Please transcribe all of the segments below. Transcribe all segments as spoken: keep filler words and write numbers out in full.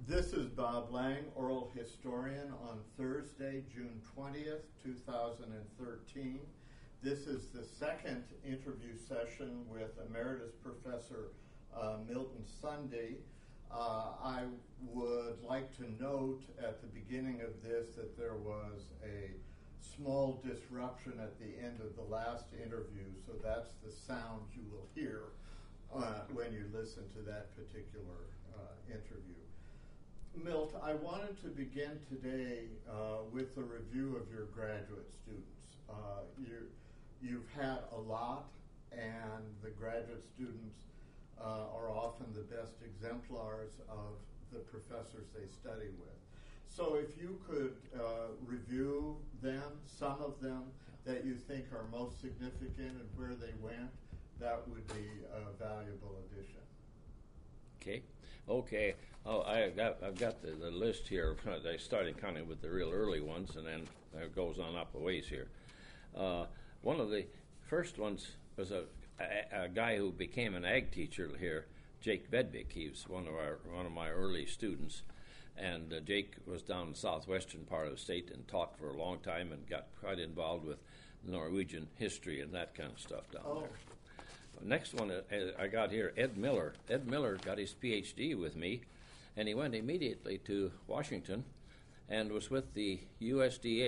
This is Bob Lang, oral historian, on Thursday, June twentieth, two thousand thirteen. This is the second interview session with Emeritus Professor uh, Milton Sunday. Uh, I would like to note at the beginning of this that there was a small disruption at the end of the last interview, so that's the sound you will hear uh, when you listen to that particular uh, interview. Milt, I wanted to begin today uh, with a review of your graduate students. Uh, you, you've had a lot, and the graduate students uh, are often the best exemplars of the professors they study with. So if you could uh, review them, some of them that you think are most significant and where they went, that would be a valuable addition. Okay. Okay. Oh, I got I've got the, the list here. I started counting with the real early ones, and then it goes on up a ways here. Uh, one of the first ones was a, a, a guy who became an ag teacher here, Jake Vedvik. He was one of our one of my early students, and uh, Jake was down in the southwestern part of the state and taught for a long time and got quite involved with Norwegian history and that kind of stuff down oh. there. Next one I got here, Ed Miller. Ed Miller got his P H D with me, and he went immediately to Washington and was with the U S D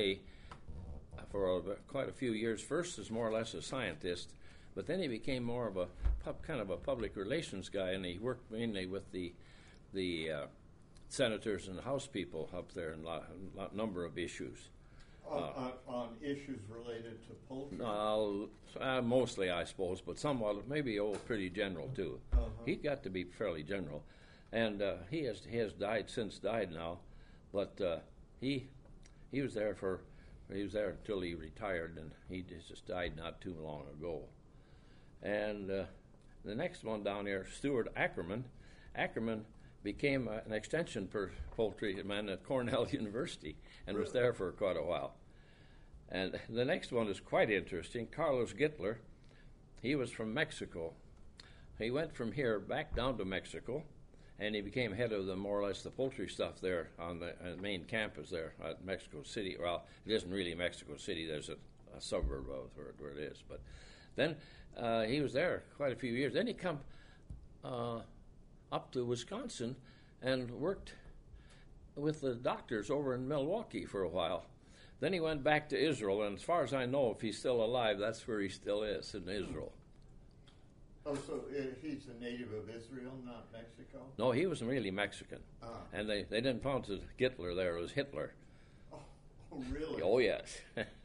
A for a, quite a few years. First as more or less a scientist, but then he became more of a pub, kind of a public relations guy, and he worked mainly with the the uh, senators and House people up there in a number of issues. Uh, uh, on issues related to poultry? Uh, uh, mostly, I suppose, but somewhat, maybe oh, pretty general, too. Uh-huh. He got to be fairly general. And uh, he has he has died, since died now, but uh, he he was there for, he was there until he retired, and he just died not too long ago. And uh, the next one down here, Stuart Ackerman. Ackerman became uh, an extension per poultry man at Cornell University and really? was there for quite a while. And the next one is quite interesting. Carlos Gittler, he was from Mexico. He went from here back down to Mexico, and he became head of the more or less the poultry stuff there on the uh, main campus there at Mexico City. Well, it isn't really Mexico City. There's a, a suburb of where, where it is. But then uh, he was there quite a few years. Then he come uh, up to Wisconsin and worked with the doctors over in Milwaukee for a while. Then he went back to Israel, and as far as I know, if he's still alive, that's where he still is, in Israel. Oh, so uh, he's a native of Israel, not Mexico? No, he was really Mexican. Ah. And they, they didn't pronounce it Gittler there, it was Hitler. Oh, oh really? Oh, yes.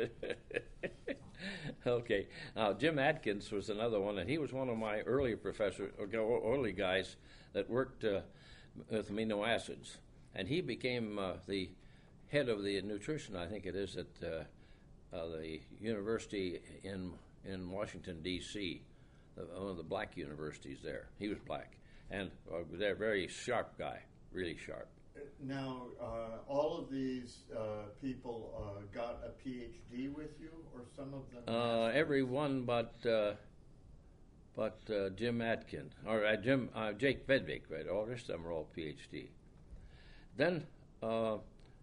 Okay. Now, Jim Adkins was another one, and he was one of my early professors, early guys that worked uh, with amino acids. And he became uh, the head of the nutrition, I think it is, at uh, uh, the university in in Washington, D C, the, one of the black universities there. He was black. And uh, they're a very sharp guy, really sharp. Now, uh, all of these uh, people uh, got a P H D with you, or some of them? Uh, every one but uh, but uh, Jim Atkin, or uh, Jim uh, Jake Vedvik, right? All the rest of them are all P H D. Then uh,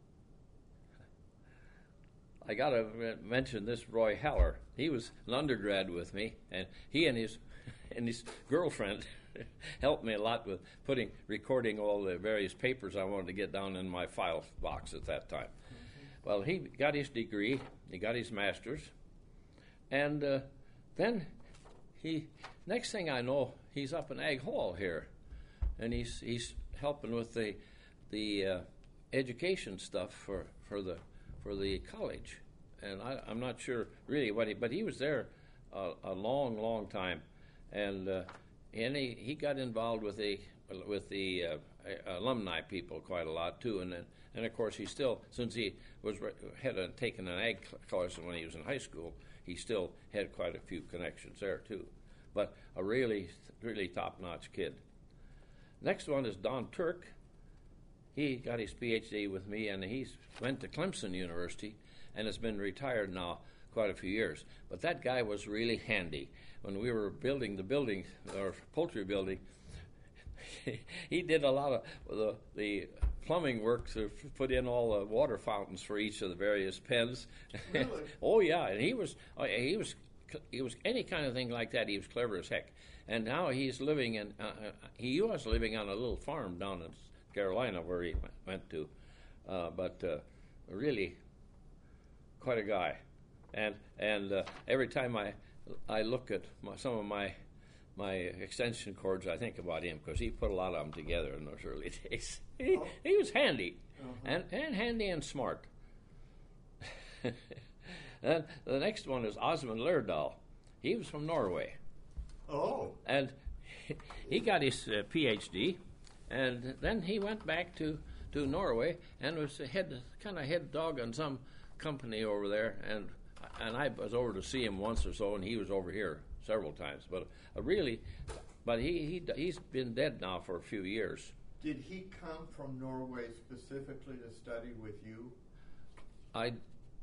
I got to mention this Roy Haller. He was an undergrad with me, and he and his and his girlfriend helped me a lot with putting, recording all the various papers I wanted to get down in my file box at that time. Mm-hmm. Well, he got his degree, he got his master's, and uh, then he, next thing I know, he's up in Ag Hall here, and he's he's helping with the the uh, education stuff for, for the for the college, and I, I'm not sure really what he, but he was there a, a long, long time, and. Uh, And he, he got involved with the with the uh, alumni people quite a lot too, and then, and of course he still, since he was had a, taken an ag course when he was in high school, he still had quite a few connections there too. But a really really top notch kid. Next one is Don Turk. He got his P H D with me, and he went to Clemson University and has been retired now quite a few years. But that guy was really handy. When we were building the building, our poultry building, he did a lot of the, the plumbing work to f- put in all the water fountains for each of the various pens. Really? Oh yeah, and he was uh, he was he was any kind of thing like that. He was clever as heck. And now he's living in uh, uh, he was living on a little farm down in Carolina where he went, went to, uh, but uh, really quite a guy. And and uh, every time I I look at my, some of my my extension cords, I think about him because he put a lot of them together in those early days. he, Oh. he was handy, Uh-huh. and, and handy and smart. And the next one is Osmund Lerdahl. He was from Norway, Oh, and he got his uh, P H D, and then he went back to, to Norway and was a head kind of head dog on some company over there, and and I was over to see him once or so, and he was over here several times. But uh, really, but he he he's been dead now for a few years. did he come from Norway specifically to study with you? I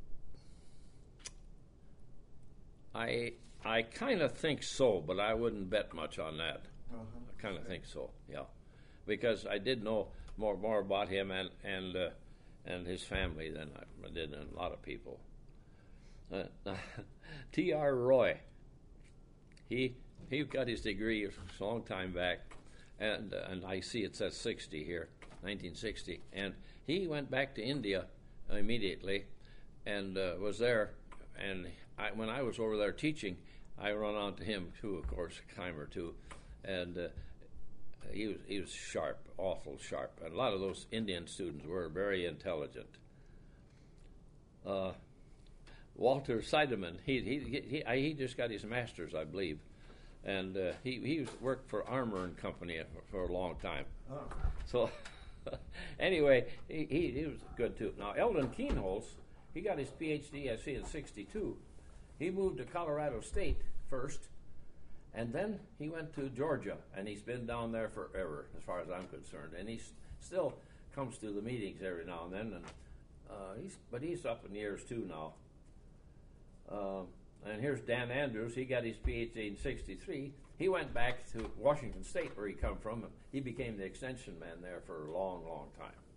I I kind of think so, but I wouldn't bet much on that. Uh-huh. I kind of think so, yeah, because I did know more more about him and and uh, and his family than I did a lot of people. Uh, T R Roy, he he got his degree a long time back, and uh, and I see it says sixty here, nineteen sixty, and he went back to India immediately, and uh, was there. And I, when I was over there teaching, I run onto him too, of course, a time or two, and uh, he was he was sharp, awful sharp. And a lot of those Indian students were very intelligent. Uh, Walter Seidemann, he he he I, he just got his master's, I believe, and uh, he he was, worked for Armour and Company for, for a long time. Oh. So anyway, he, he he was good too. Now Eldon Keenholz, he got his P H D, I see, in sixty-two. He moved to Colorado State first, and then he went to Georgia, and he's been down there forever, as far as I'm concerned. And he s- still comes to the meetings every now and then, and uh, he's but he's up in years too now. Um, and here's Dan Andrews. He got his P H D in sixty-three. He went back to Washington State, where he come from. And he became the extension man there for a long, long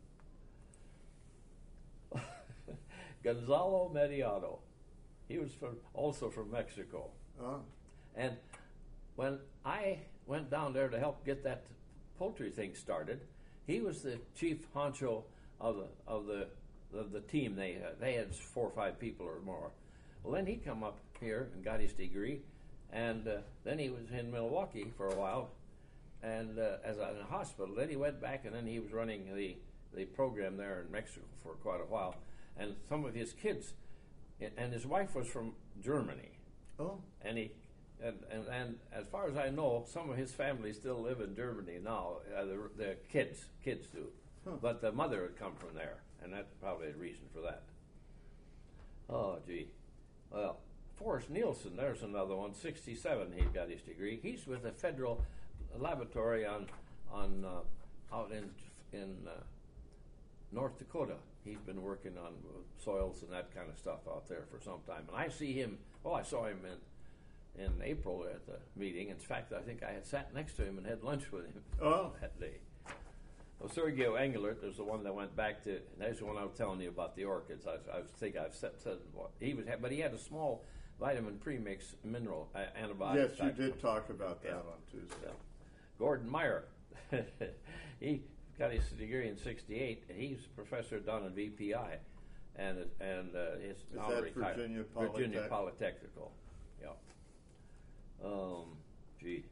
time. Gonzalo Mediano. He was from, also from Mexico. Oh. And when I went down there to help get that poultry thing started, he was the chief honcho of the of the of the team. They uh, they had four or five people or more. Well, then he come up here and got his degree, and uh, then he was in Milwaukee for a while, and uh, as a, in a hospital. Then he went back, and then he was running the the program there in Mexico for quite a while. And some of his kids, and his wife was from Germany, Oh. and he. And, and and as far as I know, some of his family still live in Germany now. Uh, the, the kids, kids do, Huh. but the mother had come from there, and that's probably a reason for that. Oh, gee. Well, Forrest Nielsen, there's another one. sixty-seven, he got his degree. He's with a federal laboratory on on uh, out in in uh, North Dakota. He's been working on soils and that kind of stuff out there for some time. And I see him. Well, I saw him in. in April at the meeting. In fact, I think I had sat next to him and had lunch with him Oh. that day. Well, Sergio Engelert is the one that went back to. That's the one I was telling you about the orchids. I, I think I've said, said he was, but he had a small vitamin premix mineral uh, antibiotic. Yes, you type. did talk about that Yeah. on Tuesday. Yeah. Gordon Meyer, he got his degree in sixty-eight, and he's a professor down in V P I, and and uh, his Is now that retired- Virginia Virginia Polytech? Polytechnical. Yeah. Um, gee.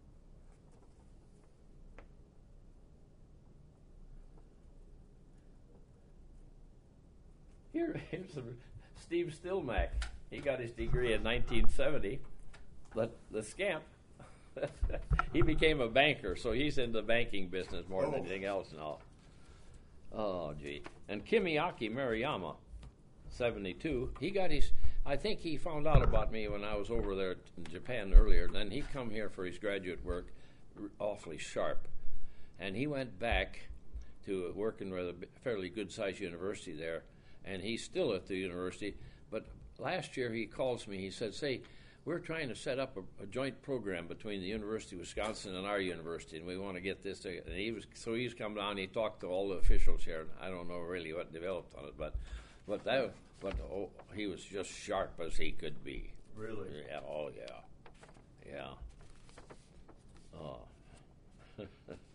Here, here's a, Steve Stillmack. He got his degree in nineteen seventy. But the scamp, he became a banker, so he's in the banking business more than Oh. anything else now. Oh, gee. And Kimiaki Mariyama, seventy-two, he got his, I think he found out about me when I was over there in Japan earlier. Then he come here for his graduate work, r- awfully sharp. And he went back to working with a fairly good-sized university there, and he's still at the university. But last year he calls me, he said, say, we're trying to set up a, a joint program between the University of Wisconsin and our university, and we want to get this. And he was so he's come down. He talked to all the officials here. I don't know really what developed on it, but but that but oh, he was just sharp as he could be. Really? Yeah. Oh yeah. Yeah. Oh.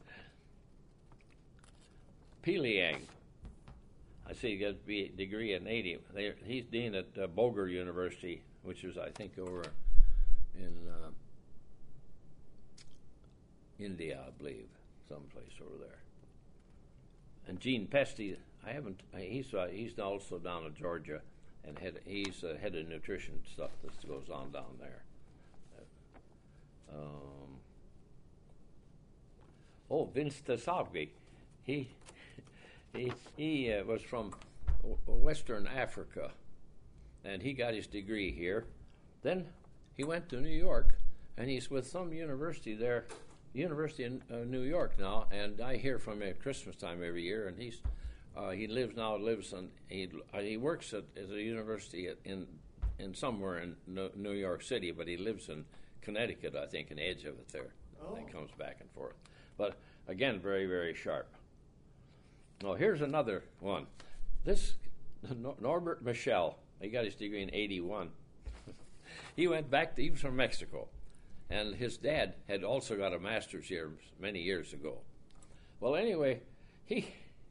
P. Liang. I see he got a degree in eighty. They, he's dean at uh, Boger University, which is, I think, over in uh, India, I believe, someplace over there. And Gene Pesty, I haven't. He's uh, he's also down in Georgia, and head, he's uh, head of nutrition stuff that goes on down there. Um, oh, Vince Tasavgi, he. He, he uh, was from w- Western Africa, and he got his degree here. Then he went to New York, and he's with some university there, University in uh, New York now. And I hear from him at Christmas time every year. And he's uh, he lives now lives on he uh, he works at, at a university at, in in somewhere in no, New York City, but he lives in Connecticut, I think, an edge of it there. Oh. And comes back and forth. But again, very very sharp. Oh, here's another one. This Norbert Michel, he got his degree in eighty-one. He went back to, he was from Mexico, and his dad had also got a master's here many years ago. Well, anyway, he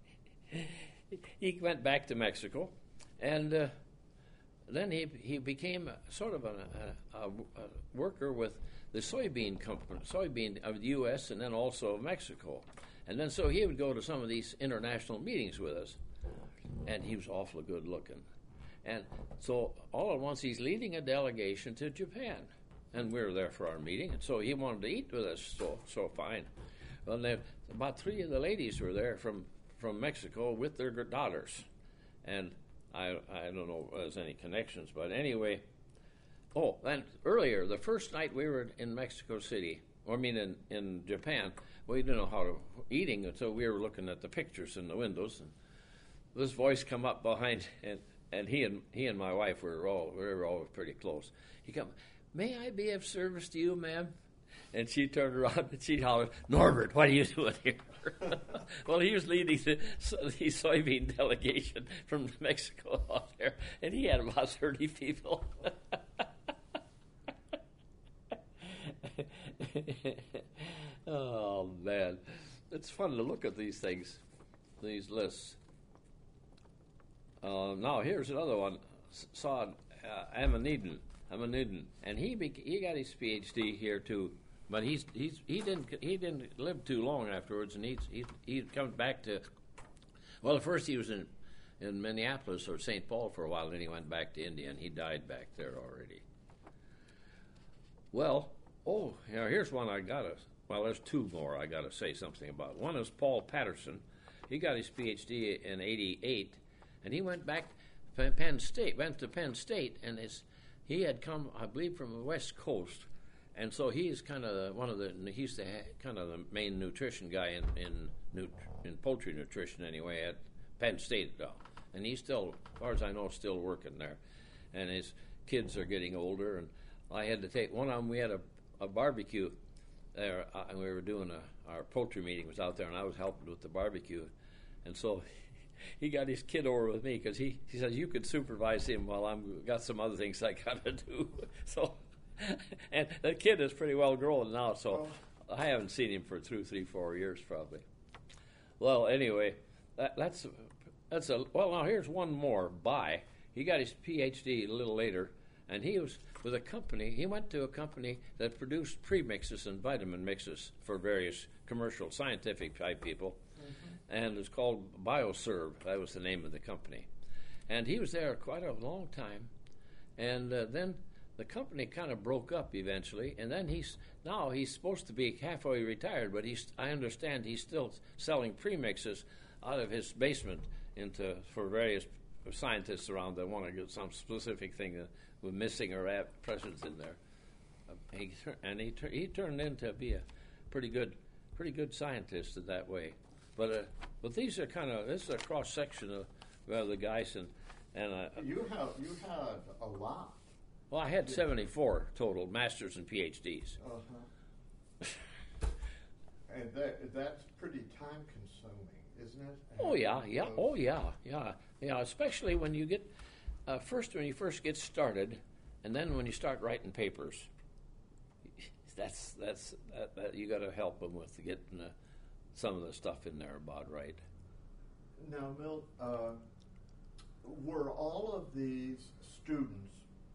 he went back to Mexico, and uh, then he he became sort of a, a, a worker with the soybean company, soybean of the U S and then also of Mexico. And then so he would go to some of these international meetings with us, and he was awfully good looking. And so all at once he's leading a delegation to Japan, and we were there for our meeting, and so he wanted to eat with us, so so fine. Well, then about three of the ladies were there from, from Mexico with their daughters, and I I don't know if there's any connections, but anyway. Oh, and earlier, the first night we were in Mexico City, or I mean in, in Japan, we didn't know how to eating, and so we were looking at the pictures in the windows, and this voice come up behind, and, and he and he and my wife were all we were always pretty close. He come, "May I be of service to you, ma'am?" And she turned around and she hollered, "Norbert, what are you doing here?" Well, he was leading the, the soybean delegation from Mexico out there, and he had about thirty people. Oh man, it's fun to look at these things, these lists. Uh, now here's another one. Saad uh, Aminuddin, Aminuddin, and he be- he got his P H D here too, but he's he's he didn't he didn't live too long afterwards, and he's he he comes back to. Well, at first he was in in Minneapolis or Saint Paul for a while, and then he went back to India, and he died back there already. Well, oh, you know, here's one I gotta. Well, there's two more I got to say something about. One is Paul Patterson. He got his P H D in eighty-eight, and he went back to Penn State, went to Penn State, and his, he had come, I believe, from the West Coast, and so he's kind of one of the, he's the kind of the main nutrition guy in in, nut, in poultry nutrition anyway at Penn State, though. And he's still, as far as I know, still working there. And his kids are getting older, and I had to take, one of them, we had a, a barbecue there, uh, and we were doing a, our poultry meeting was out there, and I was helping with the barbecue, and so he got his kid over with me because he, he says you could supervise him while I'm got some other things I gotta do. So, and the kid is pretty well grown now, so oh. I haven't seen him for two, three, four years probably. Well, anyway, that, that's that's a well. Now here's one more. By he got his P H D a little later, and he was with a company. He went to a company that produced premixes and vitamin mixes for various commercial, scientific type people, mm-hmm. and it's called BioServe. That was the name of the company. And he was there quite a long time, and uh, then the company kind of broke up eventually, and then he's now he's supposed to be halfway retired, but he's I understand he's still selling premixes out of his basement into for various scientists around that want to get some specific thing that with missing or ab- presence in there. Uh, he, and he tur- he turned in to be a pretty good pretty good scientist in that way. But uh, but these are kind of this is a cross section of well, the guys and and uh, you have you had a lot Well, I had seventy-four total, masters and P H Ds. Uh-huh. And that, that's pretty time-consuming, isn't it? Oh yeah, yeah. Those- Oh yeah, yeah, yeah. Especially when you get uh, first when you first get started, and then when you start writing papers. That's that's that, that you got to help them with getting uh, some of the stuff in there about right. Now, Milt, uh, were all of these students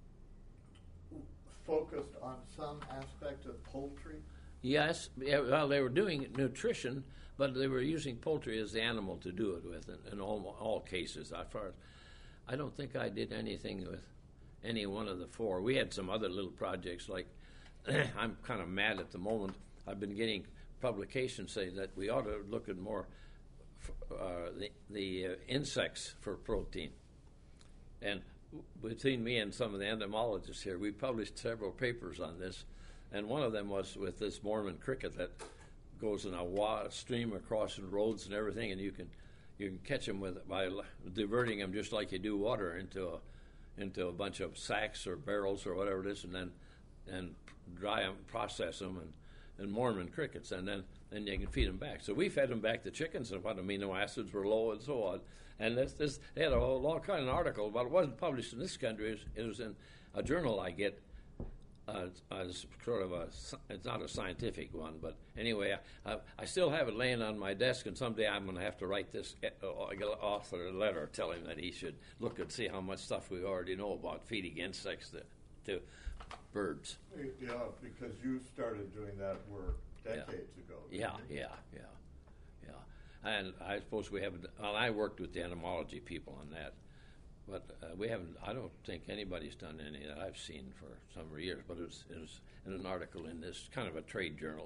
focused on some aspect of poultry? Yes, yeah, well, they were doing nutrition, but they were using poultry as the animal to do it with in, in all, all cases. As far as I don't think I did anything with any one of the four. We had some other little projects like I'm kind of mad at the moment. I've been getting publications say that we ought to look at more uh, the, the uh, insects for protein. And between me and some of the entomologists here, we published several papers on this. And one of them was with this Mormon cricket that goes in a wa- stream across the roads and everything, and you can you can catch them with by diverting them just like you do water into a into a bunch of sacks or barrels or whatever it is, and then and dry them, process them, and, and Mormon crickets, and then then you can feed them back. So we fed them back to chickens, and what amino acids were low and so on. And this, this they had a whole all kind of article, but it wasn't published in this country. It was, it was in a journal I get. Uh, as sort of a, it's not a scientific one, but anyway, I, I, I still have it laying on my desk, and someday I'm going to have to write this uh, author a letter telling him that he should look and see how much stuff we already know about feeding insects to, to birds. Yeah, because you started doing that work decades yeah. ago. Yeah, you? yeah, yeah, yeah. And I suppose we haven't. Well, I worked with the entomology people on that. But uh, we haven't. I don't think anybody's done any that I've seen for some years. But it was, it was in an article in this kind of a trade journal.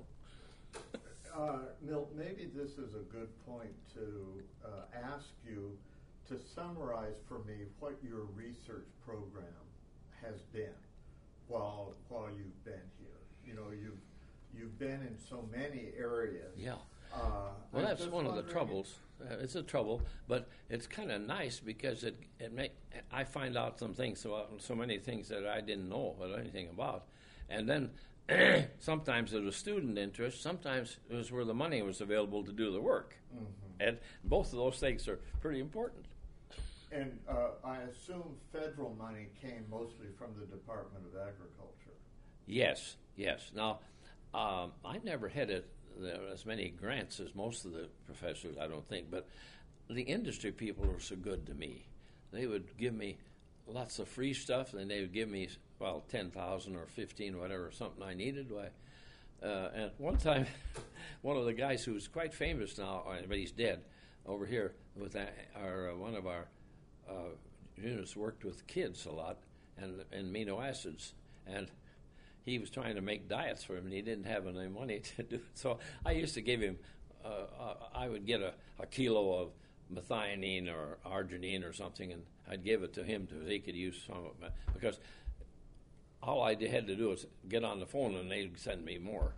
uh, Milt, maybe this is a good point to uh, ask you to summarize for me what your research program has been while while you've been here. You know, you've you've been in so many areas. Yeah. Uh, well, I'm that's just one of the wondering- troubles. Uh, it's a trouble, but it's kind of nice because it it make I find out some things, so so many things that I didn't know anything about, and then sometimes it was student interest, sometimes it was where the money was available to do the work, Mhm. and both of those things are pretty important. And uh, I assume federal money came mostly from the Department of Agriculture. Yes, yes. Now, um, I never had a, the, as many grants as most of the professors, I don't think, but the industry people were so good to me. They would give me lots of free stuff, and they would give me, well, ten thousand or fifteen, whatever, something I needed. Why, uh, and one time, one of the guys who's quite famous now, but he's dead, over here, with our, uh, one of our uh, units worked with kids a lot, and, and amino acids, and he was trying to make diets for him, and he didn't have any money to do it. So I used to give him, uh, uh, I would get a, a kilo of methionine or arginine or something, and I'd give it to him so he could use some of it. Because all I had to do was get on the phone, and they'd send me more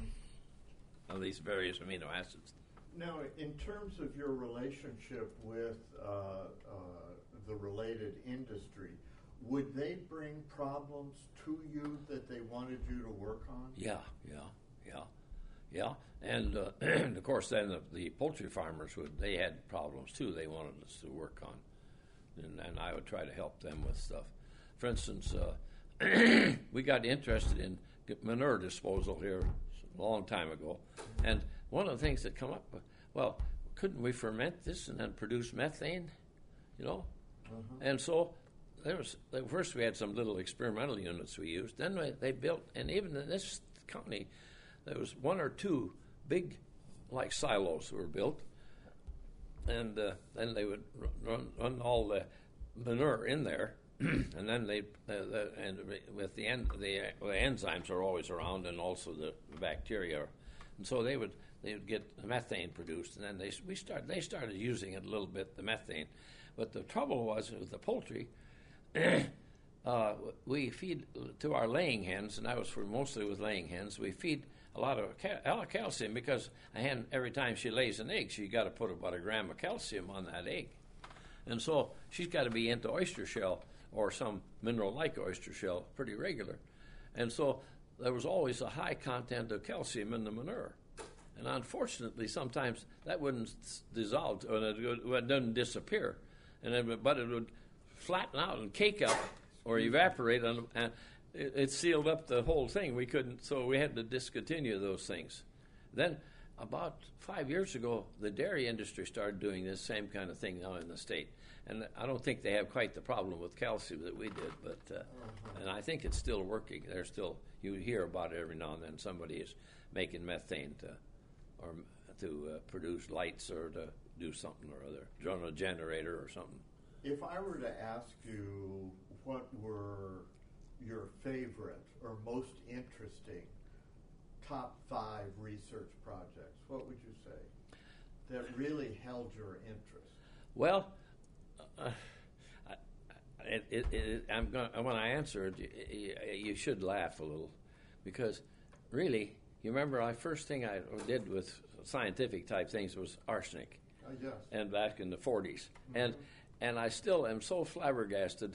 of these various amino acids. Now, in terms of your relationship with uh, uh, the related industry, would they bring problems to you that they wanted you to work on? Yeah, yeah, yeah, yeah. And, uh, and of course, then the, the poultry farmers would they had problems too. They wanted us to work on, and, and I would try to help them with stuff. For instance, uh, we got interested in manure disposal here a long time ago, and one of the things that come up, well, couldn't we ferment this and then produce methane? You know, Uh-huh. and so. There was first we had some little experimental units we used. Then they, they built, and even in this county, there was one or two big, like silos were built, and uh, then they would run, run all the manure in there, and then they uh, the, and with the en- the, the enzymes are always around, and also the bacteria, and so they would they would get the methane produced, and then they we started they started using it a little bit, the methane, but the trouble was with the poultry. uh, we feed to our laying hens, and I was for mostly with laying hens. We feed a lot of cal- calcium because a hen, every time she lays an egg, she got to put about a gram of calcium on that egg, and so she's got to be into oyster shell or some mineral like oyster shell pretty regular. And so there was always a high content of calcium in the manure. And unfortunately, sometimes that wouldn't dissolve, or it doesn't disappear, and it, but it would flatten out and cake up or evaporate, and, and it, it sealed up the whole thing. We couldn't, so we had to discontinue those things. Then, about five years ago, the dairy industry started doing this same kind of thing now in the state. And I don't think they have quite the problem with calcium that we did, but uh, uh-huh. and I think it's still working. They're still, you hear about it every now and then. Somebody is making methane to, or to uh, produce lights or to do something or other, run a generator or something. If I were to ask you what were your favorite or most interesting top five research projects, what would you say that really held your interest? Well, uh, I, it, it, it, I'm going. When I answer it, you, you should laugh a little, because really, you remember, the first thing I did with scientific type things was arsenic, uh, yes, and back in the forties, mm-hmm. and and I still am so flabbergasted,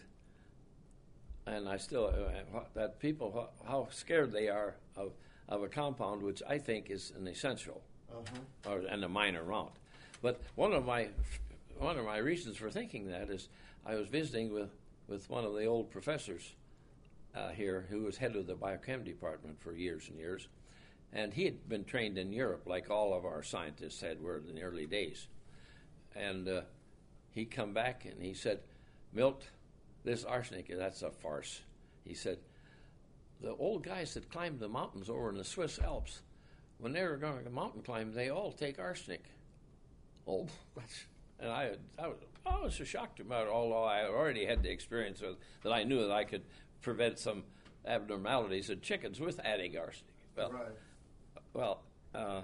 and I still uh, that people how scared they are of. of a compound which I think is an essential, uh-huh. or, and a minor amount. But one of my one of my reasons for thinking that is I was visiting with, with one of the old professors uh, here who was head of the biochem department for years and years, and he had been trained in Europe like all of our scientists had were in the early days. And uh, he come back and he said, "Milt, this arsenic, that's a farce." He said, "The old guys that climbed the mountains over in the Swiss Alps, when they were going to mountain climb, they all take arsenic." Oh, that's, and I, I was, I was so shocked about it, although I already had the experience of, that I knew that I could prevent some abnormalities in chickens with adding arsenic. Well, right. well, uh,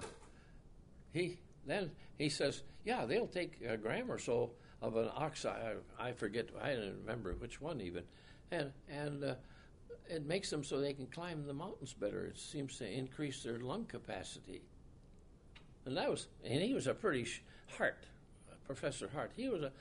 he then he says, "Yeah, they'll take a gram or so of an oxide. I, I forget, I don't remember which one even, and and." Uh, It makes them so they can climb the mountains better. It seems to increase their lung capacity. And that was, and he was a pretty sh- Hart, Professor Hart. He was a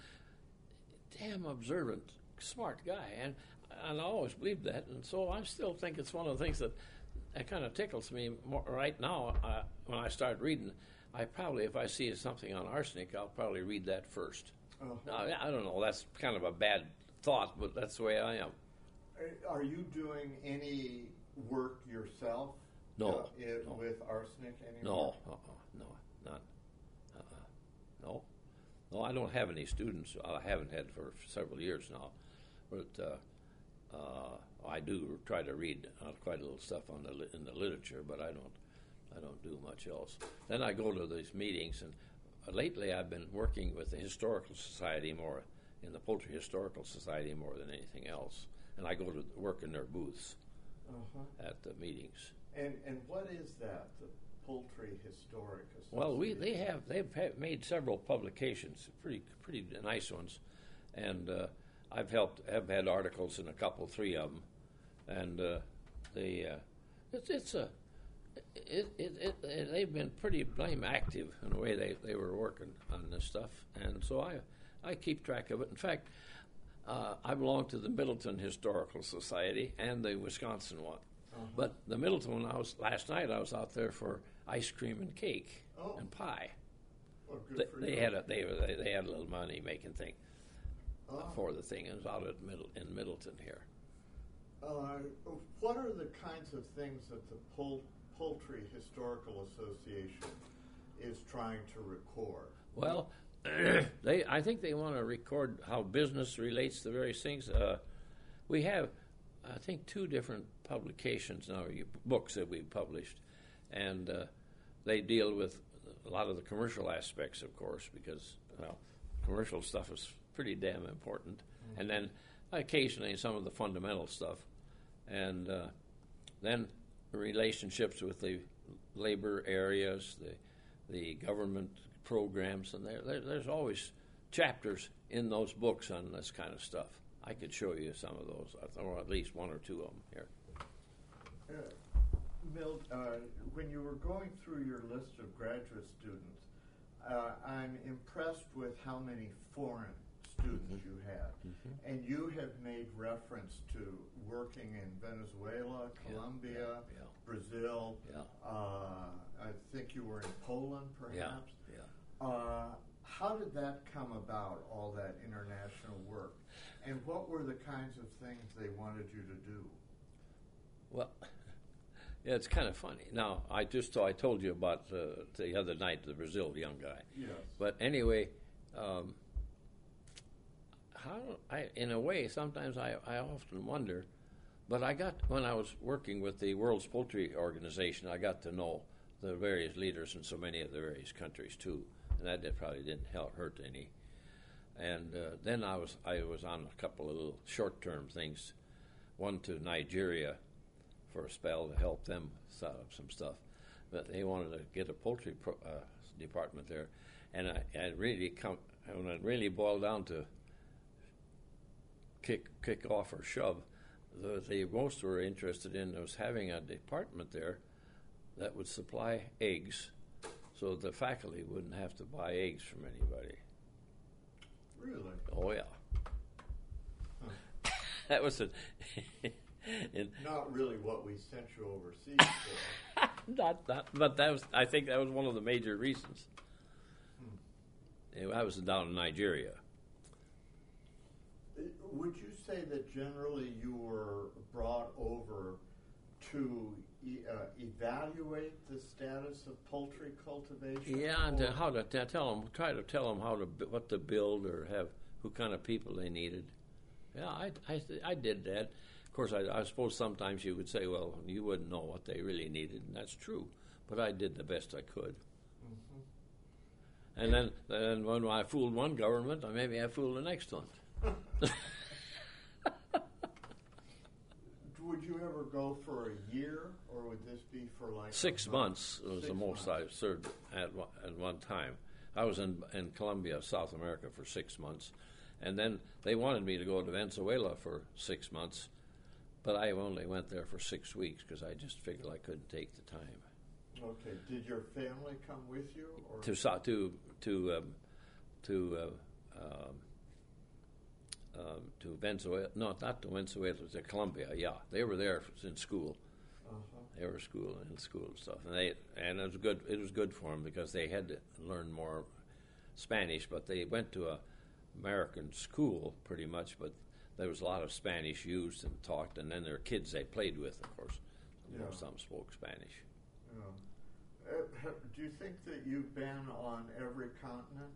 damn observant, smart guy, and and I always believed that. And so I still think it's one of the things that, that kind of tickles me more right now. Uh, when I start reading, I probably, if I see something on arsenic, I'll probably read that first. Uh-huh. Now, I don't know. That's kind of a bad thought, but that's the way I am. Are you doing any work yourself? No, uh, it, no. with arsenic anymore? No, uh-uh, no, not, uh-uh, no, no. I don't have any students. I haven't had for several years now, but uh, uh, I do try to read uh, quite a little stuff on the li- in the literature, but I don't, I don't do much else. Then I go to these meetings, and uh, lately I've been working with the Historical Society more, in the Poultry Historical Society more than anything else. And I go to work in their booths uh-huh. at the meetings. And and what is that, the Poultry Historic Association? Well, we they have they've ha- made several publications, pretty pretty nice ones, and uh, I've helped have had articles in a couple, three of them, and uh, they uh, it's it's a it, it, it, it they've been pretty blame active in the way they, they were working on this stuff, and so I I keep track of it. In fact. Uh, I belong to the Middleton Historical Society and the Wisconsin one. Uh-huh. But the Middleton one, I was last night I was out there for ice cream and cake oh. and pie. Well, good they, for they you. had a they, they they had a little money making thing uh, oh. for the thing. It was out at middle in Middleton here. Uh, what are the kinds of things that the Pol- Poultry Historical Association is trying to record? Well. they, I think they want to record how business relates to various things. Uh, we have, I think, two different publications now, books that we've published, and uh, they deal with a lot of the commercial aspects, of course, because well, commercial stuff is pretty damn important, mm-hmm. and then occasionally some of the fundamental stuff, and uh, then relationships with the labor areas, the the government programs, and there, there, there's always chapters in those books on this kind of stuff. I could show you some of those, or at least one or two of them here. Uh, Milt, uh, when you were going through your list of graduate students, uh, I'm impressed with how many foreign students you had. Mm-hmm. And you have made reference to working in Venezuela, Colombia, yeah, yeah. Brazil. Yeah. Uh, I think you were in Poland, perhaps. Yeah, yeah. Uh, how did that come about, all that international work? And what were the kinds of things they wanted you to do? Well, yeah, it's kind of funny. Now, I just I told you about uh, the other night, the Brazil young guy. Yes. But anyway, um, how I in a way sometimes I, I often wonder. But I got when I was working with the World's Poultry Organization, I got to know the various leaders in so many of the various countries too, and that did, probably didn't help, hurt any. And uh, then I was I was on a couple of little short-term things, one to Nigeria for a spell to help them set up some stuff. But they wanted to get a poultry pro, uh, department there, and I, I really come when it really boiled down to kick kick off or shove, the, the most were interested in was having a department there that would supply eggs, so the faculty wouldn't have to buy eggs from anybody. Really? Oh yeah. Huh. That was a. In, not really what we sent you overseas for. not that, but that was. I think that was one of the major reasons. Hmm. I was down in Nigeria. Would you say that generally you were brought over to e- uh, evaluate the status of poultry cultivation? Yeah, and to, how to, to tell them, try to tell them how to what to build or have who kind of people they needed. Yeah, I, I, I did that. Of course, I, I suppose sometimes you would say, well, you wouldn't know what they really needed, and that's true. But I did the best I could. Mm-hmm. And then, then when I fooled one government, maybe I fooled the next one. Would you ever go for a year, or would this be for like six months? Was six the most months. I served at one, at one time. I was in in Colombia, South America, for six months, and then they wanted me to go to Venezuela for six months. But I only went there for six weeks because I just figured I couldn't take the time. Okay. Did your family come with you? Or? To to to um, to uh, um, um, to Venezuela? No, not to Venezuela. To Colombia. Yeah, they were there in school. Uh-huh. They were school in school and stuff, and they and it was good. It was good for them because they had to learn more Spanish. But they went to a American school pretty much, but there was a lot of Spanish used and talked, and then there were kids they played with, of course. Yeah. Most of them spoke Spanish. Yeah. Uh, have, do you think that you've been on every continent?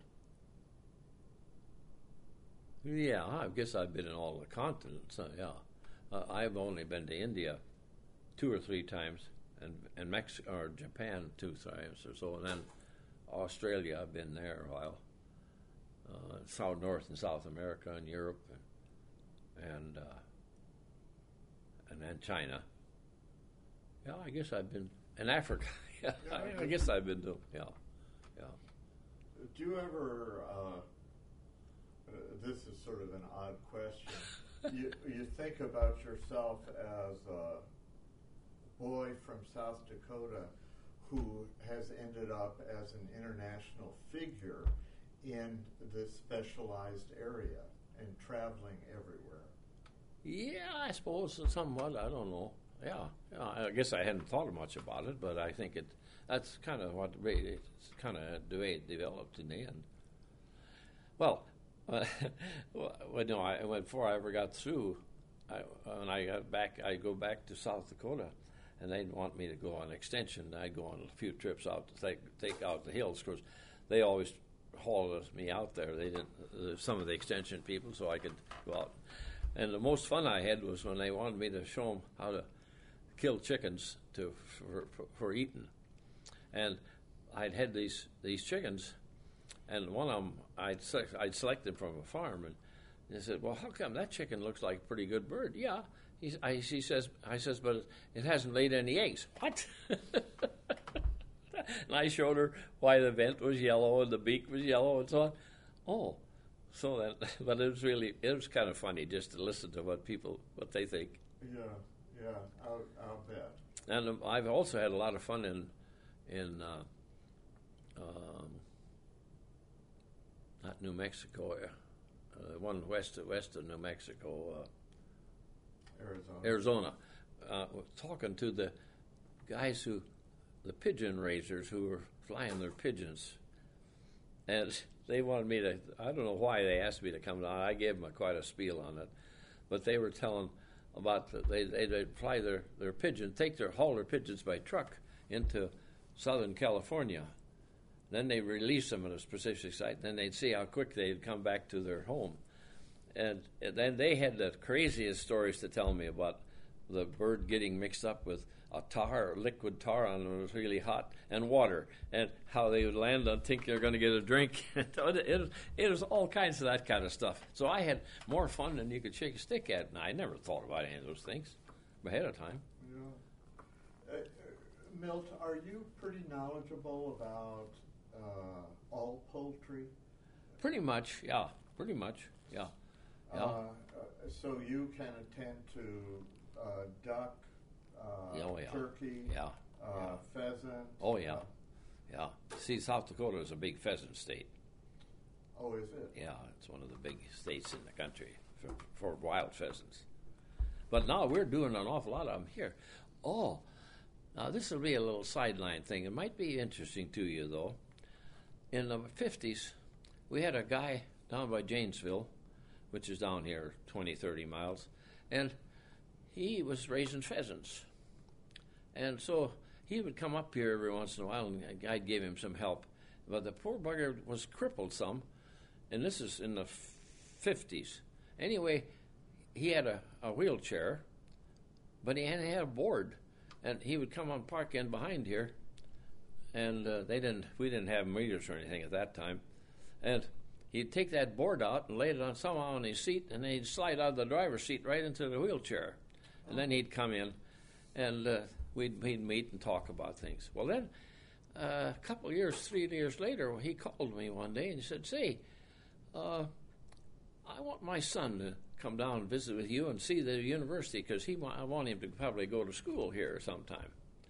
Yeah, I guess I've been in all the continents. Uh, yeah, uh, I've only been to India two or three times, and and Mexico or Japan two times or so, and then Australia. I've been there a while. Uh, South, North, and South America, and Europe. And, And uh, and then China. Yeah, I guess I've been in Africa. yeah, yeah I, I guess I've been to yeah, yeah. Do you ever? Uh, uh, this is sort of an odd question. you you think about yourself as a boy from South Dakota who has ended up as an international figure in this specialized area and traveling everywhere. Yeah, I suppose somewhat. I don't know. Yeah, yeah. I guess I hadn't thought much about it, but I think it. That's kind of what really. It's kind of the way it developed in the end. Well, uh, well, no. I when before I ever got through, I, when I got back, I go back to South Dakota, and they'd want me to go on extension. I'd go on a few trips out to take take out the hills. Of course, they always hauled me out there. They didn't. Uh, some of the extension people, so I could go out. And the most fun I had was when they wanted me to show them how to kill chickens to for, for, for eating. And I'd had these these chickens, and one of them I'd select, I'd selected from a farm, and they said, "Well, how come that chicken looks like a pretty good bird?" Yeah, he, I, he says. I says, "But it hasn't laid any eggs." What? And I showed her why the vent was yellow and the beak was yellow and so on. Oh. So that, but it was really, it was kind of funny just to listen to what people, what they think. Yeah, yeah, I'll, I'll bet. And um, I've also had a lot of fun in, in, uh, um, not New Mexico, uh, one west west of New Mexico, uh, Arizona. Arizona, uh, talking to the guys who, the pigeon raisers who were flying their pigeons, and they wanted me to. I don't know why they asked me to come down. I gave them a, quite a spiel on it, but they were telling about the, they they they'd fly their their pigeons, take their haul their pigeons by truck into Southern California. Then they release them at a specific site. Then they'd see how quick they'd come back to their home, and, and then they had the craziest stories to tell me about the bird getting mixed up with a tar, liquid tar on them. It was really hot, and water, and how they would land and think they're going to get a drink. it, it, it was all kinds of that kind of stuff. So I had more fun than you could shake a stick at, and I never thought about any of those things ahead of time. Yeah. Uh, uh, Milt, are you pretty knowledgeable about uh, all poultry? Pretty much, yeah. Pretty much, yeah. yeah. Uh, uh, so you can attend to uh, duck, Uh, oh, yeah. turkey, yeah. Uh, yeah. pheasant. Oh, yeah. Uh, yeah. See, South Dakota is a big pheasant state. oh, is it? Yeah, it's one of the big states in the country for, for wild pheasants. But now we're doing an awful lot of them here. Oh, now this will be a little sideline thing. It might be interesting to you, though. In the fifties, we had a guy down by Janesville, which is down here twenty, thirty miles, and he was raising pheasants. And so he would come up here every once in a while, and I'd give him some help. But the poor bugger was crippled some, and this is in the fifties. Anyway, he had a, a wheelchair, but he had, he had a board, and he would come on park in behind here, and uh, they didn't. We didn't have meters or anything at that time, and he'd take that board out and lay it on somehow on his seat, and then he'd slide out of the driver's seat right into the wheelchair. And then he'd come in, and uh, we'd, we'd meet and talk about things. Well, then, uh, a couple of years, three years later, he called me one day and he said, say, uh, I want my son to come down and visit with you and see the university, because he wa- I want him to probably go to school here sometime.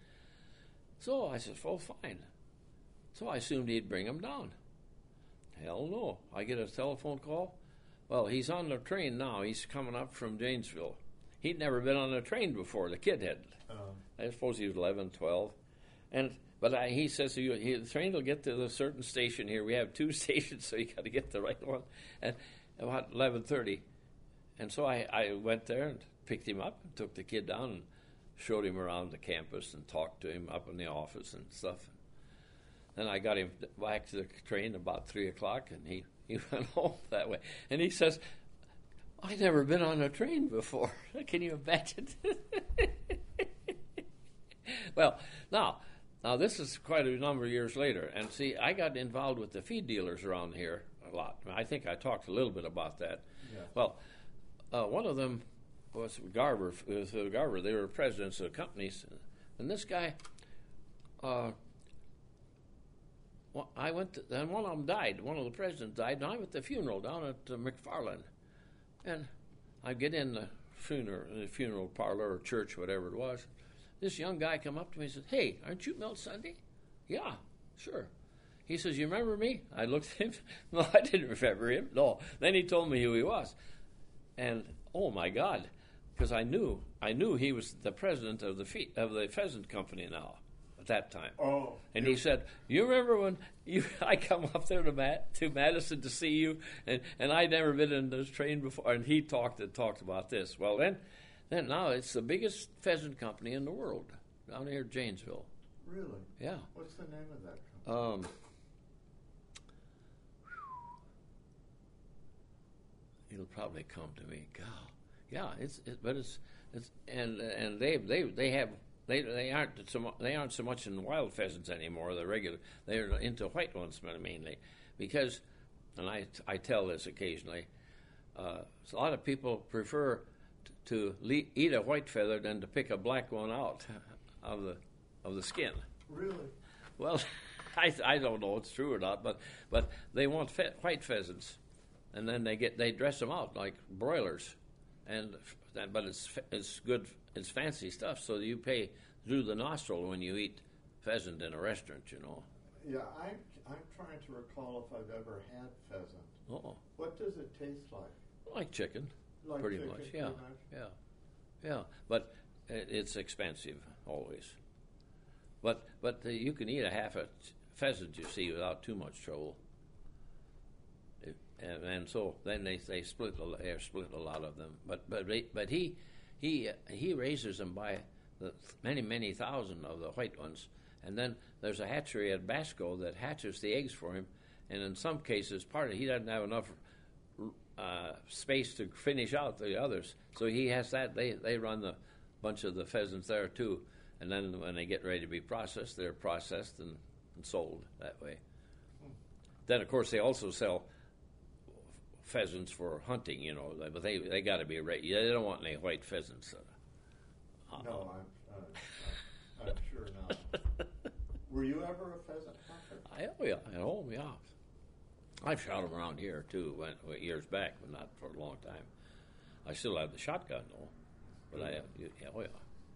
So I said, well, fine. So I assumed he'd bring him down. Hell no. I get a telephone call. Well, he's on the train now. He's coming up from Janesville. He'd never been on a train before. The kid had. Uh, I suppose he was eleven, twelve. And, but I, he says, he, he, the train will get to a certain station here. We have two stations, so you got to get the right one. And about eleven thirty. And so I, I went there and picked him up and took the kid down and showed him around the campus and talked to him up in the office and stuff. Then I got him back to the train about three o'clock, and he, he went home that way. And he says, I've never been on a train before. Can you imagine? Well, now, now this is quite a number of years later. And see, I got involved with the feed dealers around here a lot. I think I talked a little bit about that. Yeah. Well, uh, one of them was Garver. Was uh, Garver. They were presidents of companies. And this guy, uh, well, I went to, and one of them died. One of the presidents died, and I went to the funeral down at uh, McFarland. And I get in the funeral, the funeral parlor or church, whatever it was. This young guy come up to me and said, hey, aren't you Milt Sunday? Yeah, sure. He says, you remember me? I looked at him. No, I didn't remember him. No. Then he told me who he was. And, oh, my God, because I knew I knew he was the president of the fe- of the pheasant company now at that time. Oh. And he said, you remember when you I come up there to Matt, to Madison to see you, and, and I'd never been in this train before, and he talked and talked about this. Well, then, then now it's the biggest pheasant company in the world down here in Janesville. Really? Yeah. What's the name of that company? Um, it'll probably come to me. God, yeah, it's it, but it's it's and and they they they have. They they aren't so mu- they aren't so much in wild pheasants anymore. The regular they're into white ones mainly, because, and I I tell this occasionally, uh, a lot of people prefer t- to le- eat a white feather than to pick a black one out of the of the skin. Really? Well, I I don't know if it's true or not, but but they want fe- white pheasants, and then they get they dress them out like broilers, and but it's it's good. It's fancy stuff, so you pay through the nostril when you eat pheasant in a restaurant, you know. Yeah, I, I'm trying to recall if I've ever had pheasant. Oh, What does it taste like? like chicken, Like pretty chicken, much. pretty Yeah, much? yeah, yeah. But it, it's expensive always. But but uh, you can eat a half a pheasant, you see, without too much trouble. It, and, and so then they they split a, they split a lot of them. But but they- but he he he raises them by the many many thousand of the white ones, and then there's a hatchery at Basco that hatches the eggs for him. And in some cases, part of he doesn't have enough uh, space to finish out the others, so he has that. They they run the bunch of the pheasants there too, and then when they get ready to be processed, they're processed and, and sold that way. Hmm. Then of course they also sell pheasants for hunting, you know, but they they got to be ready. They don't want any white pheasants. Uh, No, I'm, uh, I'm sure not. Were you ever a pheasant hunter? I, oh yeah, at home, yeah. I've shot them around here too, when, well, years back, but not for a long time. I still have the shotgun though, but I have, yeah, oh yeah.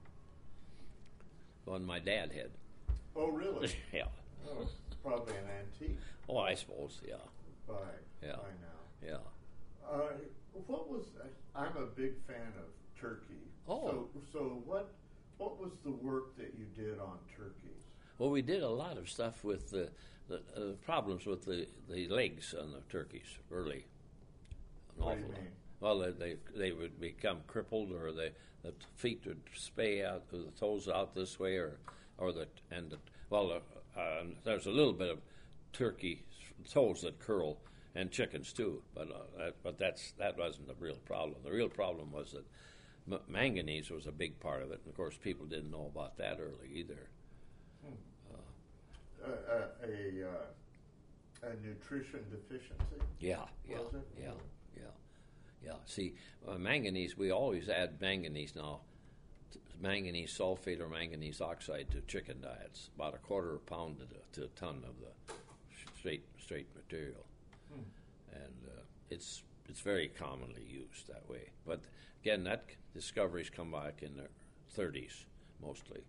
One my dad had. Oh, really? Yeah. Oh, probably an antique Oh, I suppose, yeah, by, Yeah. by now. yeah. Uh, what was, I'm a big fan of turkey. Oh. So, so what, what was the work that you did on turkeys? Well, we did a lot of stuff with the, the uh, problems with the, the legs on the turkeys early. An What do you awful lot. mean? Well, they, they they would become crippled, or they, the feet would spay out, the toes out this way, or or the and the, well, uh, uh, there's a little bit of turkey toes that curl, and chickens too, but uh, that, but that's that wasn't the real problem. The real problem was that m- manganese was a big part of it, and of course people didn't know about that early either. Uh, uh, a, uh, a nutrition deficiency? Yeah, yeah, Was it? yeah, yeah, yeah. See, uh, manganese, we always add manganese now, t- manganese sulfate or manganese oxide to chicken diets, about a quarter of a pound to, the, to a ton of the straight straight material, Hmm. and uh, it's it's very commonly used that way. But again, that c- discoveries come back in the thirties mostly,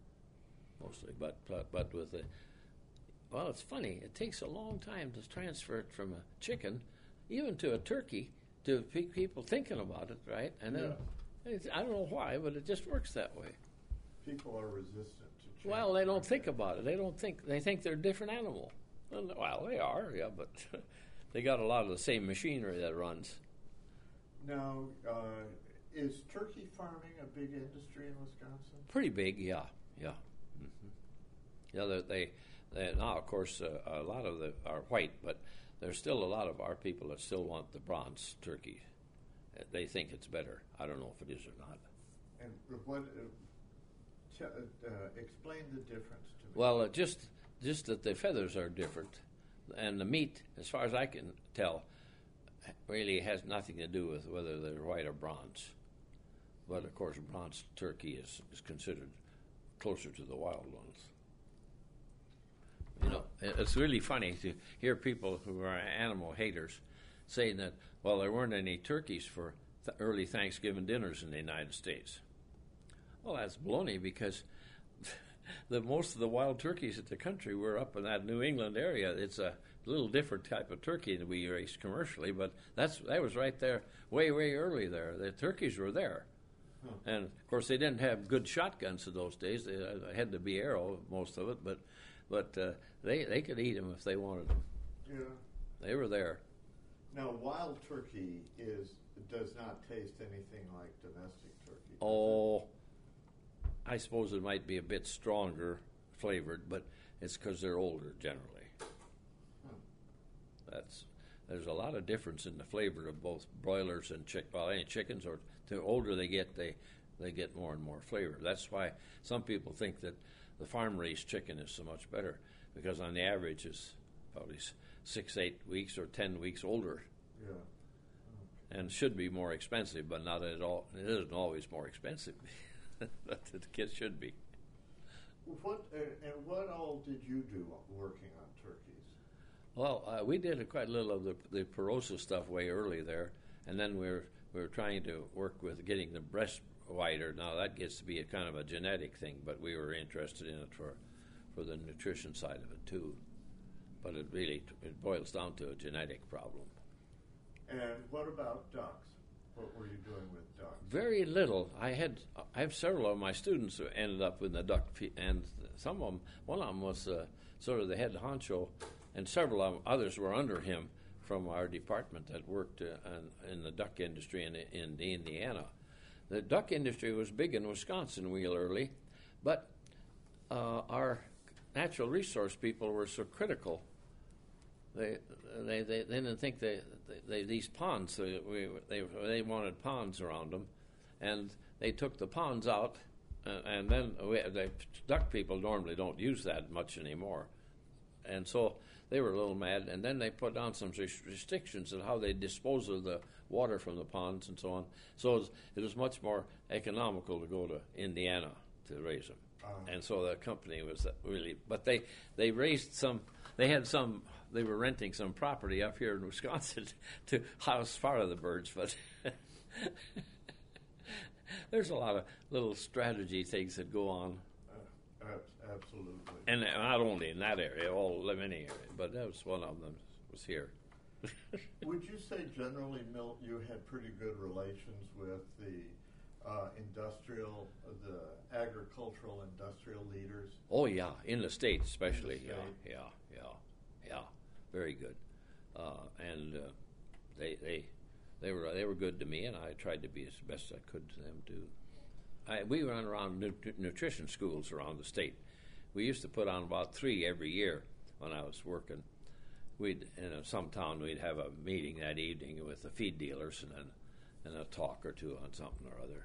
mostly. But uh, but with the well, it's funny. It takes a long time to transfer it from a chicken, even to a turkey, to pe- people thinking about it, right? And then it's, I don't know why, but it just works that way. People are resistant to change. Well, they don't think about it. They don't think. They think they're a different animal. Well, well, they are, yeah, but they got a lot of the same machinery that runs. Now, uh, is turkey farming a big industry in Wisconsin? Pretty big, yeah, yeah. hmm Yeah, they, they, they now, of course, uh, a lot of the are white, but there's still a lot of our people that still want the bronze turkey. Uh, They think it's better. I don't know if it is or not. And what? Uh, t- uh, explain the difference to me. Well, uh, just just that the feathers are different, and the meat, as far as I can tell, really has nothing to do with whether they're white or bronze. But of course, bronze turkey is, is considered closer to the wild ones. You know, it- it's really funny to hear people who are animal haters saying that, well, there weren't any turkeys for th- early Thanksgiving dinners in the United States. Well, that's baloney, because the most of the wild turkeys in the country were up in that New England area. It's a little different type of turkey that we raise commercially, but that's that was right there, way way early there. The turkeys were there, Huh. and of course they didn't have good shotguns in those days. They uh, had to be arrow, most of it, but but uh, they they could eat them if they wanted them. Yeah. They were there. Now, wild turkey is does not taste anything like domestic turkey. does it? Oh, I suppose it might be a bit stronger flavored, but it's because they're older generally. Huh. That's there's a lot of difference in the flavor of both broilers and chick. Well, any chickens, or the older they get, they they get more and more flavor. That's why some people think that the farm raised chicken is so much better, because on the average is probably s- six, eight weeks or ten weeks older, Yeah. and should be more expensive, but not at all. It isn't always more expensive, but it should be. What uh, and what all did you do working on turkeys? Well, uh, we did a quite a little of the the Perosa stuff way early there, and then we were we were trying to work with getting the breast wider. Now that gets to be a kind of a genetic thing, but we were interested in it for for the nutrition side of it too. but it really it boils down to a genetic problem. And what about ducks? What were you doing with ducks? Very little. I had I have several of my students who ended up in the duck, fe- and some of them, one of them was uh, sort of the head honcho, and several of them, others were under him from our department that worked uh, in, in the duck industry in, in Indiana. The duck industry was big in Wisconsin real early, but uh, our natural resource people were so critical. They they they, they didn't think they, they, they these ponds they, we, they they wanted ponds around them, and they took the ponds out, uh, and then we, the duck people normally don't use that much anymore, and so they were a little mad. And then they put down some restrictions on how they dispose of the water from the ponds and so on. So it was, it was much more economical to go to Indiana to raise them, uh-huh. And so the company was really. But they they raised some. They had some. They were renting some property up here in Wisconsin to house part of the birds, but there's a lot of little strategy things that go on. Uh, absolutely. And not only in that area, all many areas, but that was one of them was here. Would you say generally, Milt, you had pretty good relations with the uh, industrial, the agricultural industrial leaders? Oh yeah, in the state especially. In the state. Yeah, yeah, yeah, yeah. Very good, uh, and uh, they they they were they were good to me, and I tried to be as best I could to them too. I, we run around nu- nutrition schools around the state. We used to put on about three every year when I was working. We'd in a, some town we'd have a meeting that evening with the feed dealers, and then and a talk or two on something or other.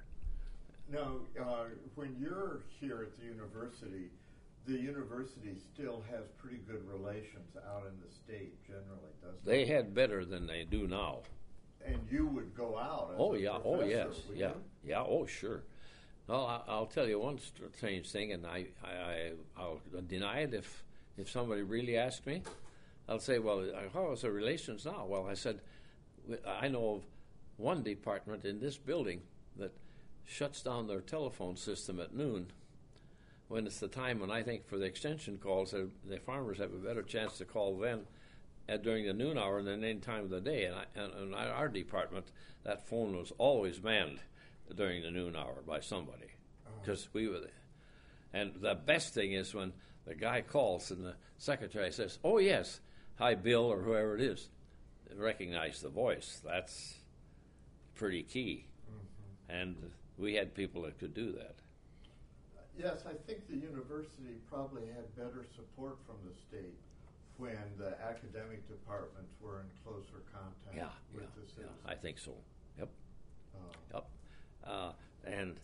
Now, uh, when you're here at the university, the university still has pretty good relations out in the state generally, doesn't it? They had better than they do now. And you would go out as oh a yeah, professor, oh yes, yeah, you? yeah, oh sure. No, I, I'll tell you one strange thing, and I, I, I'll deny it if if somebody really asks me. I'll say, well, how is the relations now? Well, I said, I know of one department in this building that shuts down their telephone system at noon when it's the time when I think for the extension calls, the, the farmers have a better chance to call then at during the noon hour than any time of the day. And, I, and, and our department, that phone was always manned during the noon hour by somebody, because we were there. And the best thing is when the guy calls and the secretary says, "Oh yes, hi Bill," or whoever it is, recognize the voice. That's pretty key. Mm-hmm. And we had people that could do that. Yes, I think the university probably had better support from the state when the academic departments were in closer contact yeah, with yeah, the citizens. Yeah, I think so. Yep. Oh. Yep. Uh, and,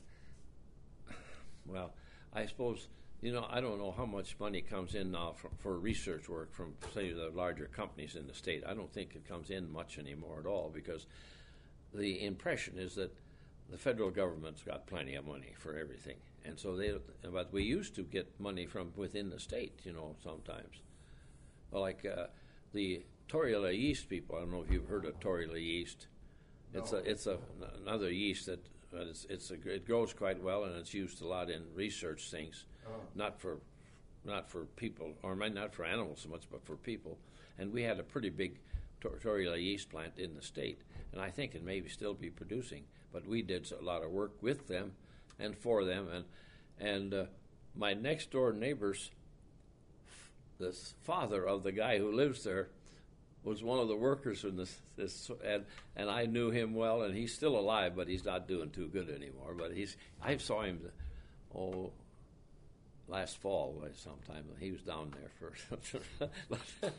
well, I suppose, you know, I don't know how much money comes in now for, for research work from, say, the larger companies in the state. I don't think it comes in much anymore at all, because the impression is that the federal government's got plenty of money for everything. And so they, but we used to get money from within the state, you know, sometimes. Well, like uh, the Torula yeast people, I don't know if you've heard of Torula yeast. No. It's a, it's a, another yeast that uh, it's, it's a, it grows quite well, and it's used a lot in research things, Oh. not for, not for people, or not for animals so much, but for people. And we had a pretty big Tor- Torula yeast plant in the state, and I think it may still be producing. But we did a lot of work with them and for them, and and uh, my next door neighbor's the father of the guy who lives there was one of the workers in this, this and and I knew him well, and he's still alive, but he's not doing too good anymore. But he's I saw him oh last fall sometime. He was down there for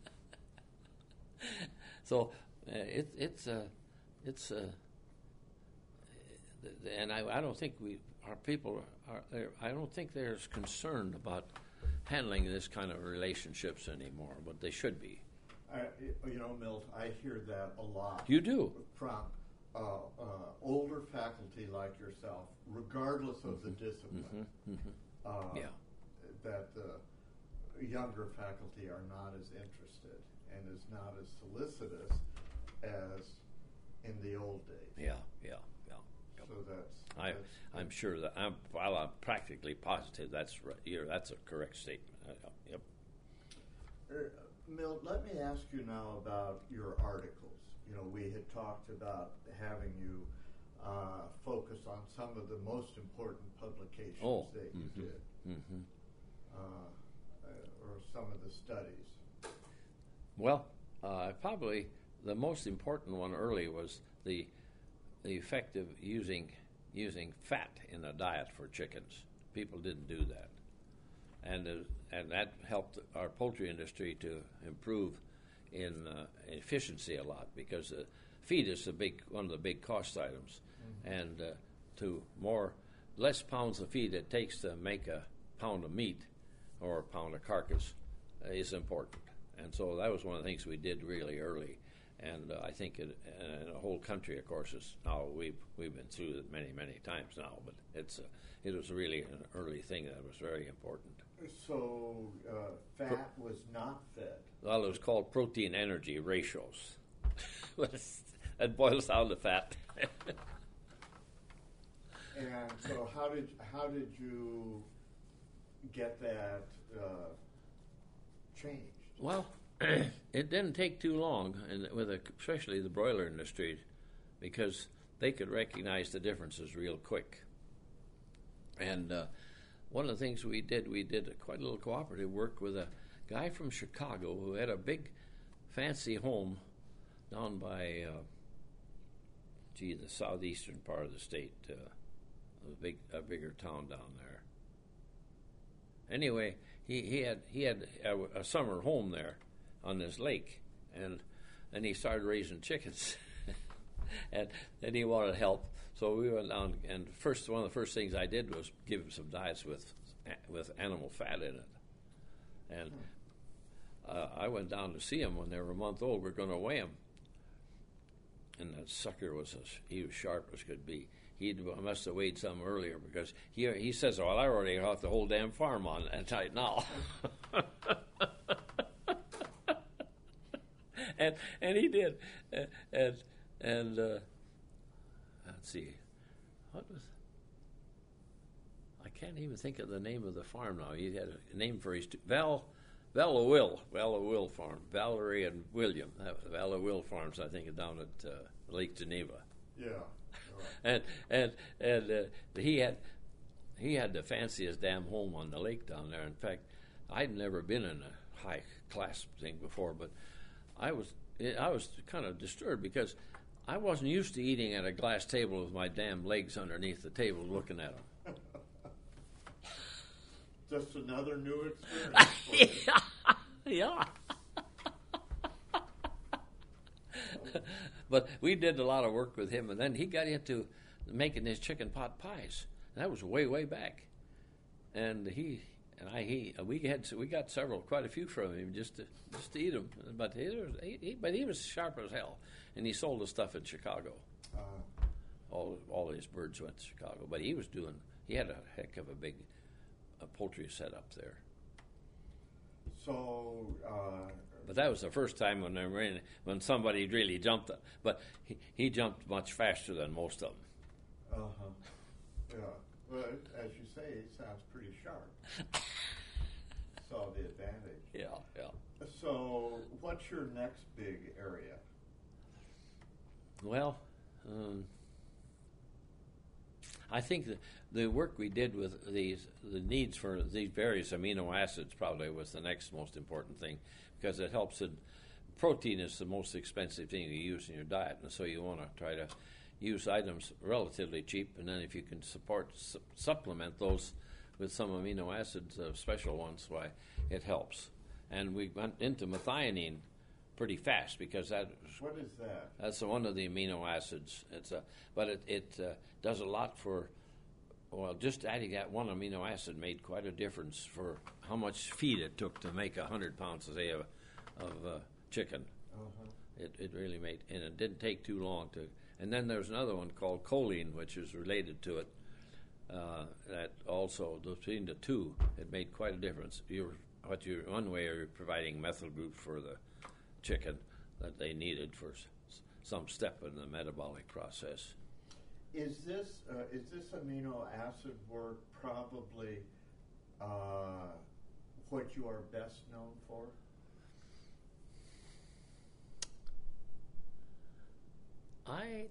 so uh, it, it's uh, it's uh, and I, I don't think we our people are I don't think they're as concerned about handling this kind of relationships anymore, but they should be. I, you know, Milt, I hear that a lot. You do? From uh, uh, older faculty like yourself, regardless of mm-hmm. the discipline. Mm-hmm. Mm-hmm. Uh, yeah. That the younger faculty are not as interested and is not as solicitous as in the old days. Yeah, yeah, yeah. Yep. So that's. I, that's I'm sure that I'm. Well, I'm practically positive that's right. You're, that's a correct statement. Uh, yep. Uh, Milt, let me ask you now about your articles. You know, we had talked about having you uh, focus on some of the most important publications oh, that you mm-hmm, did, mm-hmm. uh, or some of the studies. Well, uh, probably the most important one early was the the effect of using using fat in a diet for chickens. People didn't do that, and uh, and that helped our poultry industry to improve in uh, efficiency a lot, because uh, feed is the big one of the big cost items, mm-hmm. and uh, to more less pounds of feed it takes to make a pound of meat or a pound of carcass uh, is important. And so that was one of the things we did really early, and uh, I think it, uh, in the whole country, of course, is now we've we've been through it many many times now, but it's uh, it was really an early thing that was very important. So uh, fat Pro- was not fed. Well, it was called protein energy ratios. It boils down to fat. And so, how did how did you get that uh, changed? Well, it didn't take too long, and with a, especially the broiler industry, because they could recognize the differences real quick. And uh, one of the things we did, we did quite a little cooperative work with a guy from Chicago who had a big, fancy home down by, uh, gee, the southeastern part of the state, uh, a big, a bigger town down there. Anyway, he, he had he had a, a summer home there on this lake, and then he started raising chickens, and then he wanted help. So we went down, and first one of the first things I did was give him some diets with with animal fat in it, and uh, I went down to see him when they were a month old. We we're going to weigh him, and that sucker was as, he was sharp as could be. He must have weighed some earlier, because he he says, "Well, I already got the whole damn farm on that tight now." and and he did, and and uh, let's see, what was? I can't even think of the name of the farm now. He had a name for his two, Val Val Will Val Will Farm, Valerie and William. Val Will Farms, I think, is down at uh, Lake Geneva. Yeah. And and and uh, he had he had the fanciest damn home on the lake down there. In fact, I'd never been in a high class thing before, but I was I was kind of disturbed, because I wasn't used to eating at a glass table with my damn legs underneath the table looking at them. Just another new experience. Yeah. But we did a lot of work with him, and then he got into making his chicken pot pies. That was way, way back. And he and I, he, we had we got several, quite a few from him just to just to eat them. But he was, he, he, but he was sharp as hell, and he sold the stuff in Chicago. Uh, all all his birds went to Chicago, but he was doing. He had a heck of a big a poultry setup there. So. Uh, But that was the first time when they were in, when somebody really jumped. But he, he jumped much faster than most of them. Uh huh. Yeah. Well, as you say, he sounds pretty sharp. Saw the advantage. Yeah, yeah. So, what's your next big area? Well, um, I think the the work we did with these the needs for these various amino acids probably was the next most important thing, because it helps in protein is the most expensive thing you use in your diet, and so you want to try to use items relatively cheap, and then if you can support su- supplement those with some amino acids, uh, special ones, why it helps. And we went into methionine pretty fast, because that what is that? That's one of the amino acids. It's a but it it uh, does a lot for. Well, just adding that one amino acid made quite a difference for how much feed it took to make a hundred pounds a day of, of uh, chicken. Uh-huh. It it really made, and it didn't take too long to. And then there's another one called choline, which is related to it. Uh, that also between the two, it made quite a difference. You're what you one way you're providing methyl group for the chicken that they needed for s- some step in the metabolic process. Is this uh, is this amino acid work probably uh, what you are best known for? I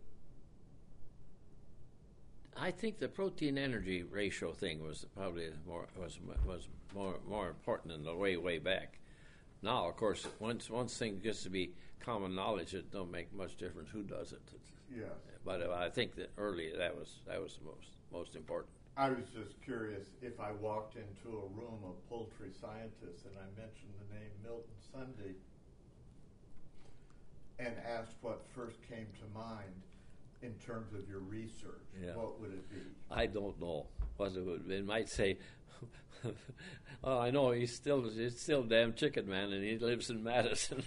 I think the protein energy ratio thing was probably more was was more more important than the way way back. Now, of course, once once thing gets to be common knowledge, it don't make much difference who does it. Yeah. But uh, I think that early that was that was the most most important. I was just curious if I walked into a room of poultry scientists and I mentioned the name Milton Sunday and asked what first came to mind in terms of your research, yeah. what would it be? I don't know what it would be. It might say, oh, I know, he's still he's still damn chicken man and he lives in Madison.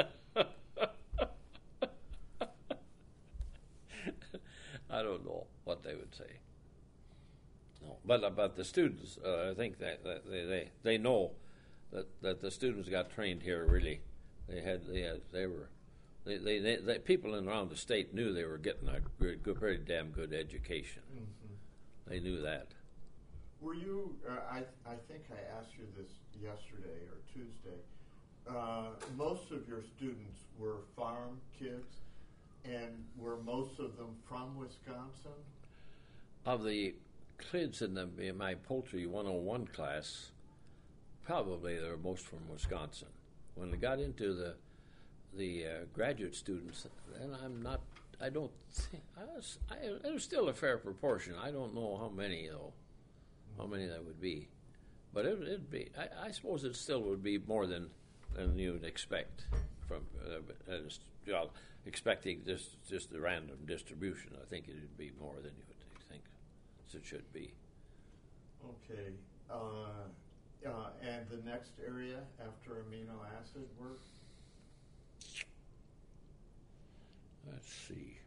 I don't know what they would say. No, but about the students, uh, I think that, that they, they they know that, that the students got trained here. Really, they had they had they were they they, they, they people in around the state knew they were getting a good, good very damn good education. Mm-hmm. They knew that. Were you? Uh, I I think I asked you this yesterday or Tuesday. Uh, most of your students were farm kids, and were most of them from Wisconsin? Of the kids in, the, in my Poultry one oh one class, probably they were most from Wisconsin. When they got into the the uh, graduate students, then I'm not. I don't. Think, I was. I, it was still a fair proportion. I don't know how many though. How many that would be, but it, it'd be. I, I suppose it still would be more than than you would expect from uh, uh, well, expecting just just the random distribution. I think it would be more than you would think it should be. Okay, uh, uh, and the next area after amino acid work. Let's see.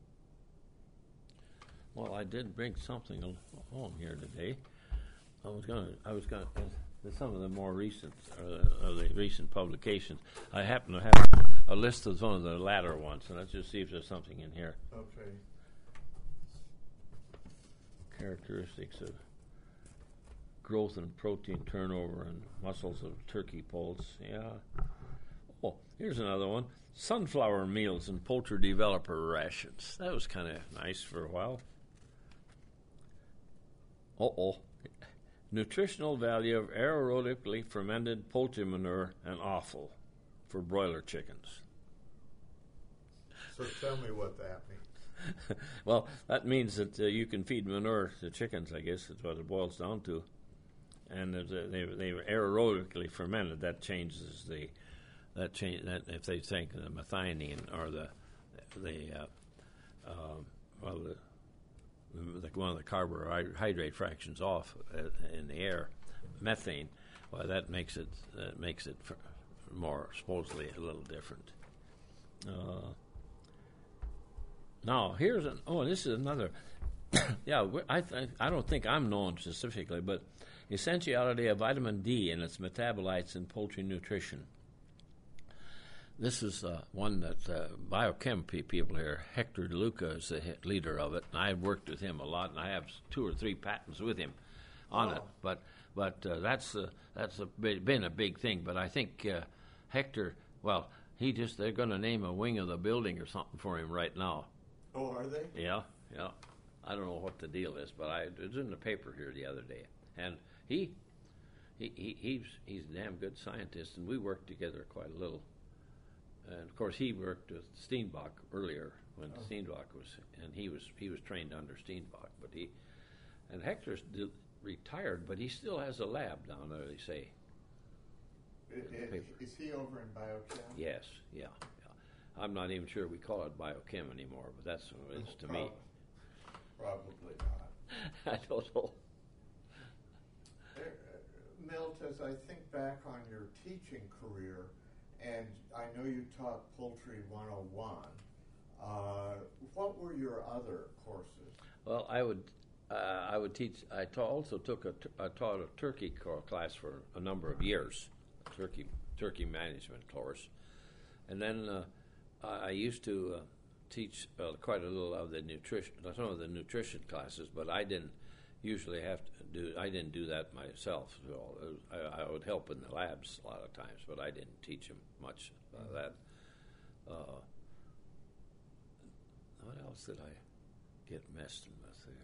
Well, I did bring something along here today. I was gonna. I was gonna. Uh, some of the more recent, uh, of the recent publications. I happen to have a list of one of the latter ones, and let's just see if there's something in here. Okay. Characteristics of growth and protein turnover and muscles of turkey poults. Yeah. Oh, here's another one. Sunflower meals and poultry developer rations. That was kind of nice for a while. Uh-oh. Nutritional value of aerobic fermented poultry manure and offal for broiler chickens. So tell me what that means. Well, that means that uh, you can feed manure to chickens, I guess is what it boils down to. And uh, they they were aerobically fermented. That changes the that change that if they take the methionine or the the uh, uh, well the The, one of the carbohydrate fractions off uh, in the air, methane. Well, that makes it uh, makes it f- more supposedly a little different. Uh, now here's an oh, this is another. yeah, I th- I don't think I'm known specifically, but essentiality of vitamin D and its metabolites in poultry nutrition. This is uh, one that uh, biochem people here, Hector DeLuca is the leader of it, and I've worked with him a lot, and I have two or three patents with him on oh. it. But but uh, that's uh, that's a, been a big thing. But I think uh, Hector, well, he just they're going to name a wing of the building or something for him right now. Oh, are they? Yeah, yeah. I don't know what the deal is, but I it was in the paper here the other day, and he he, he he's he's a damn good scientist, and we worked together quite a little. And of course, he worked with Steenbach earlier when oh. Steenbach was, and he was he was trained under Steenbach. But he, and Hector's di- retired, but he still has a lab down there. They say. It, it, is he over in biochem? Yes, yeah, yeah. I'm not even sure we call it biochem anymore, but that's what it is to Probably. me. Probably not. I don't know. Uh, Milt, as I think back on your teaching career. And I know you taught Poultry one oh one. Uh, what were your other courses? Well, I would, uh, I would teach. I ta- also took a, I taught a turkey class for a number of years, a turkey turkey management course, and then uh, I used to uh, teach uh, quite a little of the nutrition, some of the nutrition classes, but I didn't usually have to do. I didn't do that myself. So I, I would help in the labs a lot of times, but I didn't teach them much of that. Uh, what else did I get messed with there?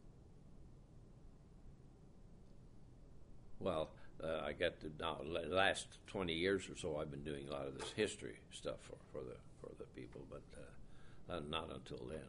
Well, uh, I got to now. The last twenty years or so, I've been doing a lot of this history stuff for, for the for the people, but uh, not until then.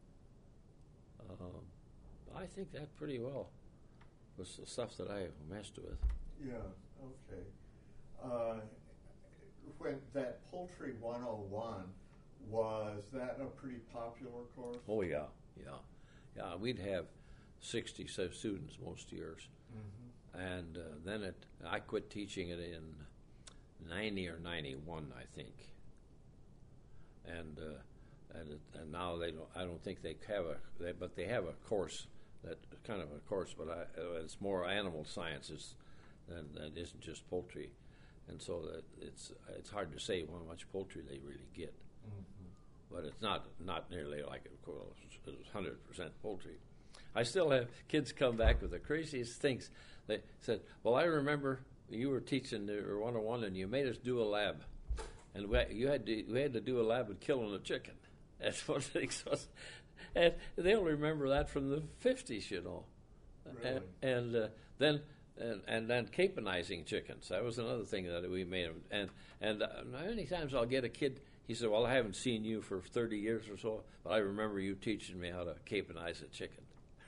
Um, I think that pretty well was the stuff that I messed with. Yeah. Okay. Uh, when that Poultry one oh one, was that a pretty popular course? Oh yeah, yeah, yeah. We'd have sixty students most years, mm-hmm. and uh, then it. I quit teaching it in ninety or ninety-one, I think, and uh, and it, and now they don't. I don't think they have a. They, but they have a course that kind of a course, but I, uh, it's more animal sciences than that isn't just poultry. And so that it's it's hard to say how much poultry they really get, mm-hmm. but it's not not nearly like one hundred percent poultry. I still have kids come back with the craziest things. They said, "Well, I remember you were teaching the one oh one, and you made us do a lab, and we, you had to we had to do a lab with killing a chicken." That's one thing. And they'll remember that from the fifties, you know, really? and, and uh, then. And, and then caponizing chickens. That was another thing that we made. And and uh, many times I'll get a kid, he said, well, I haven't seen you for thirty years or so, but I remember you teaching me how to caponize a chicken.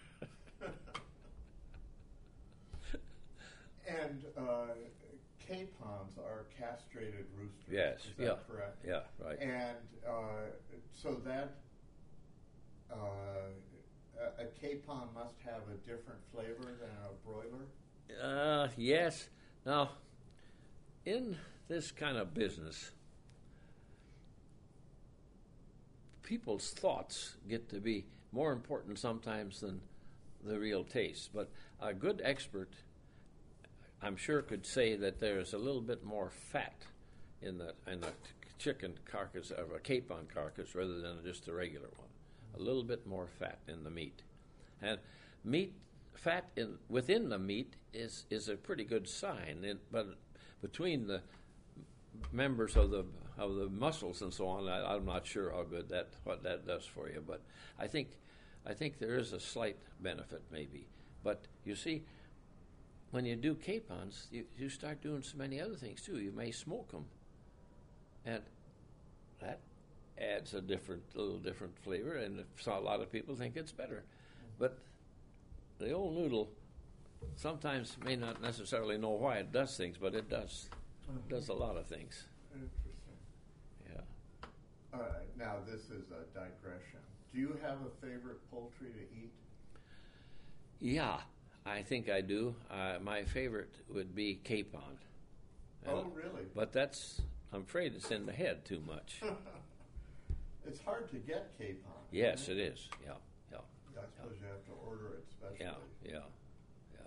And uh, capons are castrated roosters. Yes. Is that yeah. correct? Yeah, right. And uh, so that uh, a, a capon must have a different flavor than a broiler? Uh, yes. Now, in this kind of business, people's thoughts get to be more important sometimes than the real taste. But a good expert, I'm sure, could say that there's a little bit more fat in the in the chicken carcass, or a capon carcass, rather than just a regular one. A little bit more fat in the meat, and meat. Fat in within the meat is, is a pretty good sign, it, but between the members of the of the muscles and so on, I, I'm not sure how good that what that does for you. But I think I think there is a slight benefit maybe. But you see, when you do capons, you, you start doing so many other things too. You may smoke them, and that adds a different little different flavor. And so a lot of people think it's better, but the old noodle sometimes may not necessarily know why it does things, but it does. It does a lot of things. Interesting. Yeah. All right. Now, this is a digression. Do you have a favorite poultry to eat? Yeah, I think I do. Uh, my favorite would be capon. And, oh, really? But that's, I'm afraid it's in the head too much. It's hard to get capon. Yes, it is. Yeah. I suppose yeah. you have to order it specially. Yeah, yeah, yeah,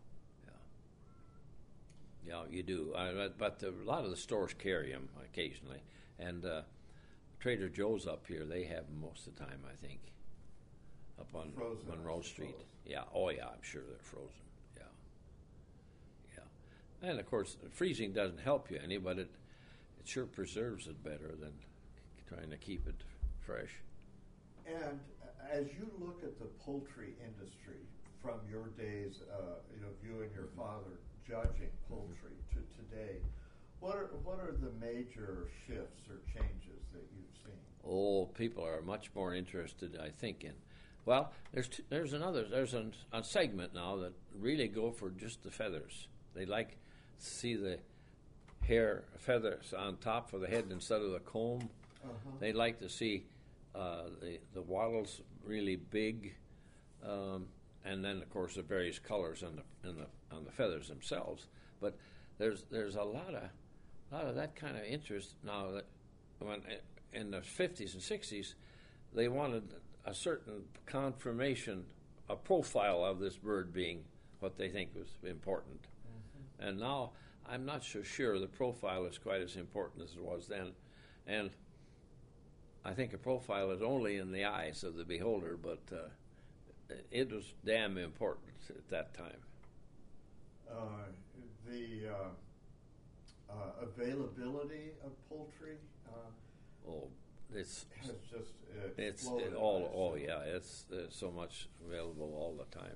yeah. Yeah, you do. Uh, but the, a lot of the stores carry them occasionally. And uh, Trader Joe's up here, they have them most of the time, I think, up on frozen, Monroe Street. Yeah, oh yeah, I'm sure they're frozen. Yeah, yeah. And, of course, freezing doesn't help you any, but it, it sure preserves it better than trying to keep it fresh. And as you look at the poultry industry from your days, uh, you know, you and your father judging poultry to today, what are what are the major shifts or changes that you've seen? Oh, people are much more interested, I think, in. Well, there's t- there's another there's an, a segment now that really go for just the feathers. They like to see the hair feathers on top of the head instead of the comb. Uh-huh. They like to see uh, the the wattles really big, um, and then of course the various colors on the on the on the feathers themselves. But there's there's a lot of a lot of that kind of interest now. That when in the fifties and sixties, they wanted a certain confirmation, a profile of this bird being what they think was important. Mm-hmm. And now I'm not so sure the profile is quite as important as it was then, and I think a profile is only in the eyes of the beholder, but uh, it was damn important at that time. Uh, the uh, uh, availability of poultry uh, oh, it's has just uh, It's exploded. it all, I oh assume. yeah, it's there's so much available all the time.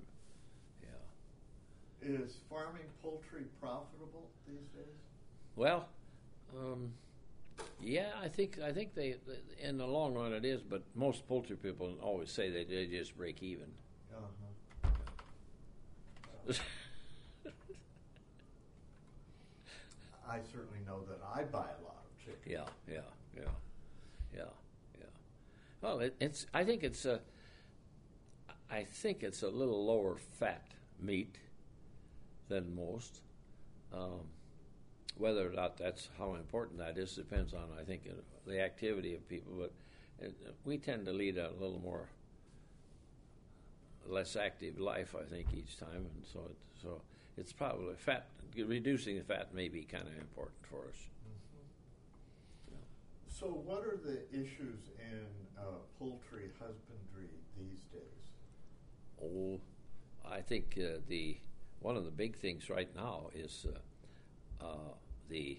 Yeah. Is farming poultry profitable these days? Well, um, yeah, I think I think they in the long run it is, but most poultry people always say they, they just break even. Uh-huh. Uh, I certainly know that I buy a lot of chicken. Yeah, yeah, yeah, yeah, yeah. Well, it, it's. I think it's a. I think it's a little lower fat meat than most. Um, whether or not that's how important that is depends on, I think, uh, the activity of people. But it, we tend to lead a little more less active life, I think, each time, and so it, so it's probably fat. Reducing the fat may be kind of important for us. So what are the issues in uh, poultry husbandry these days? Oh, I think uh, the one of the big things right now is uh, uh, the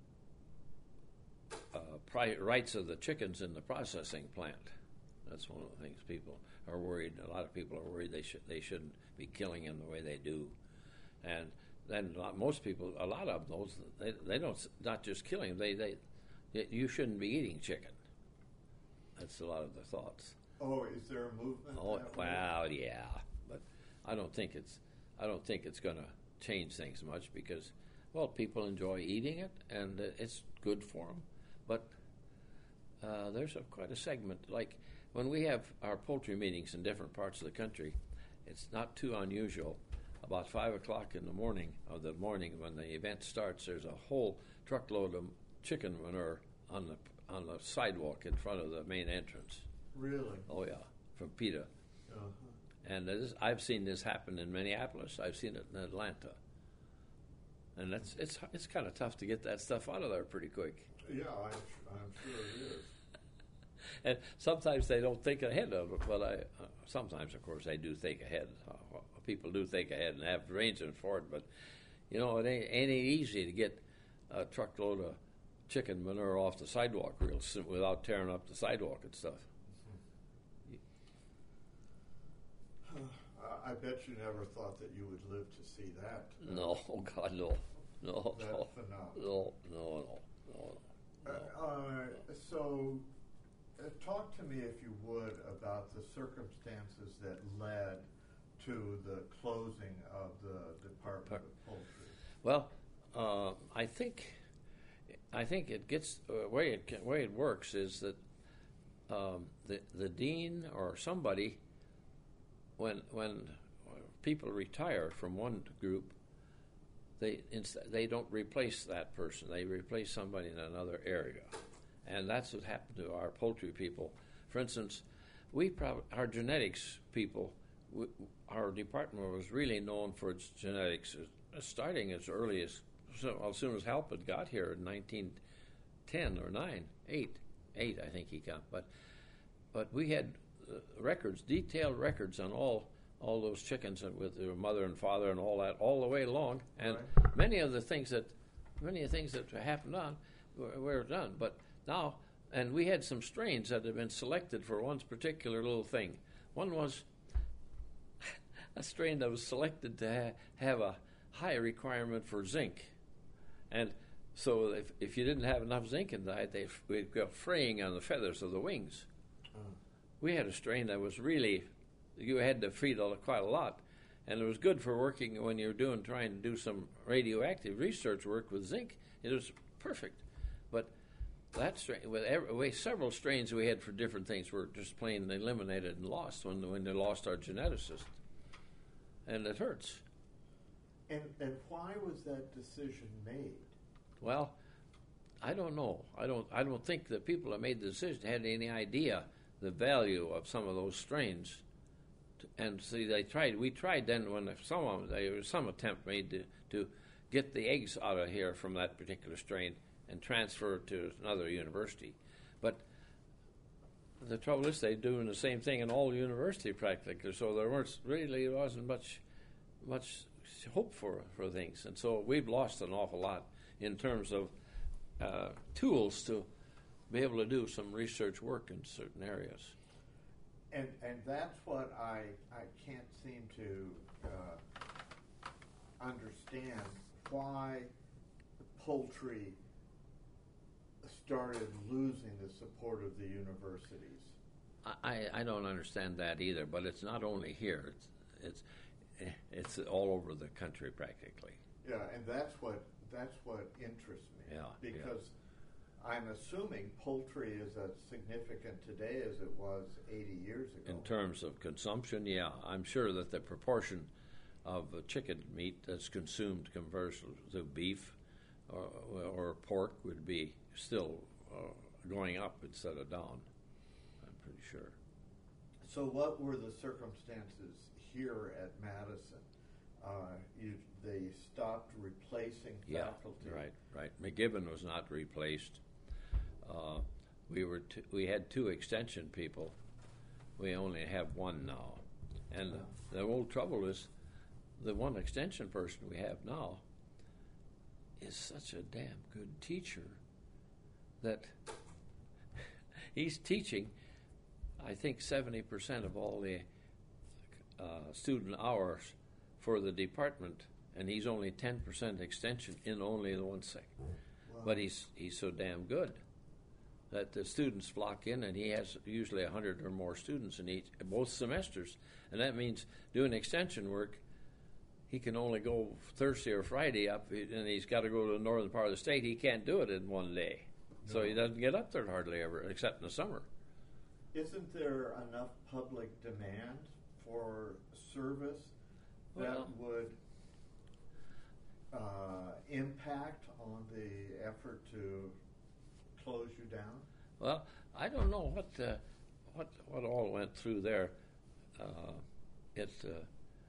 uh, pri- rights of the chickens in the processing plant. That's one of the things people are worried. A lot of people are worried they should they shouldn't be killing them the way they do, and then a lot, most people, a lot of those, they, they don't not just killing them. They they you shouldn't be eating chicken. That's a lot of the thoughts. Oh, is there a movement? Oh, that way? well, yeah, but I don't think it's I don't think it's going to change things much because, well, people enjoy eating it and uh, it's good for them. But uh, there's a, quite a segment, like when we have our poultry meetings in different parts of the country, it's not too unusual. About five o'clock in the morning of the morning when the event starts, there's a whole truckload of chicken manure on the on the sidewalk in front of the main entrance. Really? Oh yeah, from PETA. Uh-huh. And this, I've seen this happen in Minneapolis. I've seen it in Atlanta. And that's it's it's kind of tough to get that stuff out of there pretty quick. Yeah, I'm, I'm sure it is. And sometimes they don't think ahead of it. But I uh, sometimes, of course, they do think ahead. Uh, people do think ahead and have arrangements for it. But you know, it ain't, ain't easy to get a truckload of chicken manure off the sidewalk real soon without tearing up the sidewalk and stuff. I bet you never thought that you would live to see that. No, oh God, no, no, That's no, phenomenal. no, no, no, no, no. Uh, uh, so, uh, talk to me, if you would, about the circumstances that led to the closing of the Department of Poultry. Well, uh, I think, I think it gets uh, way it way it works is that um, the the dean or somebody, when when people retire from one group, they inst- they don't replace that person. They replace somebody in another area, and that's what happened to our poultry people. For instance, we prob- our genetics people, w- our department was really known for its genetics, uh, starting as early as so, as soon as Halpin got here in nineteen ten or nine, eight, eight, I think he got. But but we had uh, records, detailed records on all. all those chickens with their mother and father and all that, all the way along, and Right. many of the things that, many of the things that happened on were, were done. But now, and we had some strains that had been selected for one particular little thing. One was a strain that was selected to ha- have a high requirement for zinc, and so if if you didn't have enough zinc in that, they we'd go fraying on the feathers of the wings. Uh, We had a strain that was really. You had to feed a, quite a lot, and it was good for working when you were doing trying to do some radioactive research work with zinc. It was perfect, but that strain with every, we, several strains we had for different things were just plain eliminated and lost when when they lost our geneticist, and it hurts. and and why was that decision made? Well, I don't know. I don't. I don't think the people that made the decision had any idea the value of some of those strains. And see, they tried. We tried then when some of them, there was some attempt made to, to get the eggs out of here from that particular strain and transfer it to another university. But the trouble is, they're doing the same thing in all university practically. So there weren't really wasn't much much hope for for things, and so we've lost an awful lot in terms of uh, tools to be able to do some research work in certain areas. And and that's what I I can't seem to uh, understand why poultry started losing the support of the universities. I, I don't understand that either, but it's not only here. It's it's it's all over the country practically. Yeah, and that's what that's what interests me. Yeah, because yeah. I'm assuming poultry is as significant today as it was eighty years ago. In terms of consumption, yeah, I'm sure that the proportion of uh, chicken meat that's consumed compared to beef or, or pork would be still uh, going up instead of down. I'm pretty sure. So, what were the circumstances here at Madison? Uh, you, they stopped replacing yeah, faculty. Right, right. McGibbon was not replaced. Uh, we were t- we had two extension people. We only have one now, and Oh. the, the old trouble is, the one extension person we have now is such a damn good teacher that he's teaching, I think, seventy percent of all the uh, student hours for the department, and he's only ten percent extension in only the one second. Wow. But he's he's so damn good that the students flock in, and he has usually a hundred or more students in each both semesters, and that means doing extension work. He can only go Thursday or Friday up, and he's got to go to the northern part of the state. He can't do it in one day, no. So he doesn't get up there hardly ever, except in the summer. Isn't there enough public demand for service that well, would uh, impact on the effort to close you down? Well, I don't know what uh, what what all went through there. Uh, it, uh,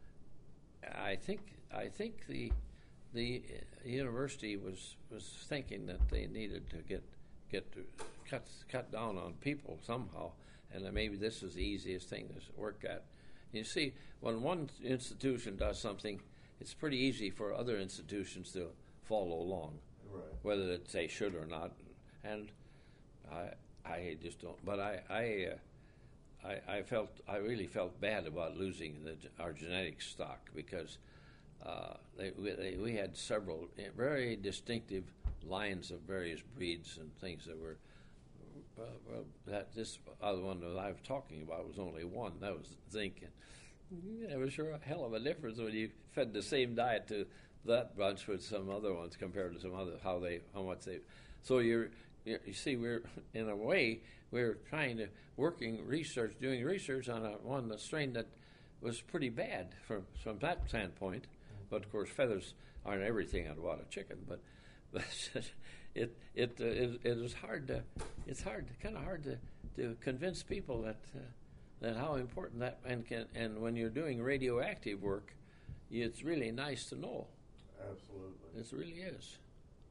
I think I think the the university was, was thinking that they needed to get get to cut cut down on people somehow, and that maybe this is the easiest thing to work at. You see, when one institution does something, it's pretty easy for other institutions to follow along, right. whether it say should or not. And I I just don't. But I I, uh, I I felt I really felt bad about losing the, our genetic stock because uh, they, we, they, we had several very distinctive lines of various breeds and things that were. Uh, well, that this other one that I was talking about was only one. That was zinc. And it was sure a hell of a difference when you fed the same diet to that bunch with some other ones compared to some other how they how much they. So you're, you're you see we're in a way we're trying to working research doing research on a one the strain that was pretty bad from from that standpoint. But of course feathers aren't everything about a chicken. But but it it uh, it, it is hard to it's hard kind of hard to, to convince people that uh, that how important that and can and when you're doing radioactive work, it's really nice to know. Absolutely, it really is.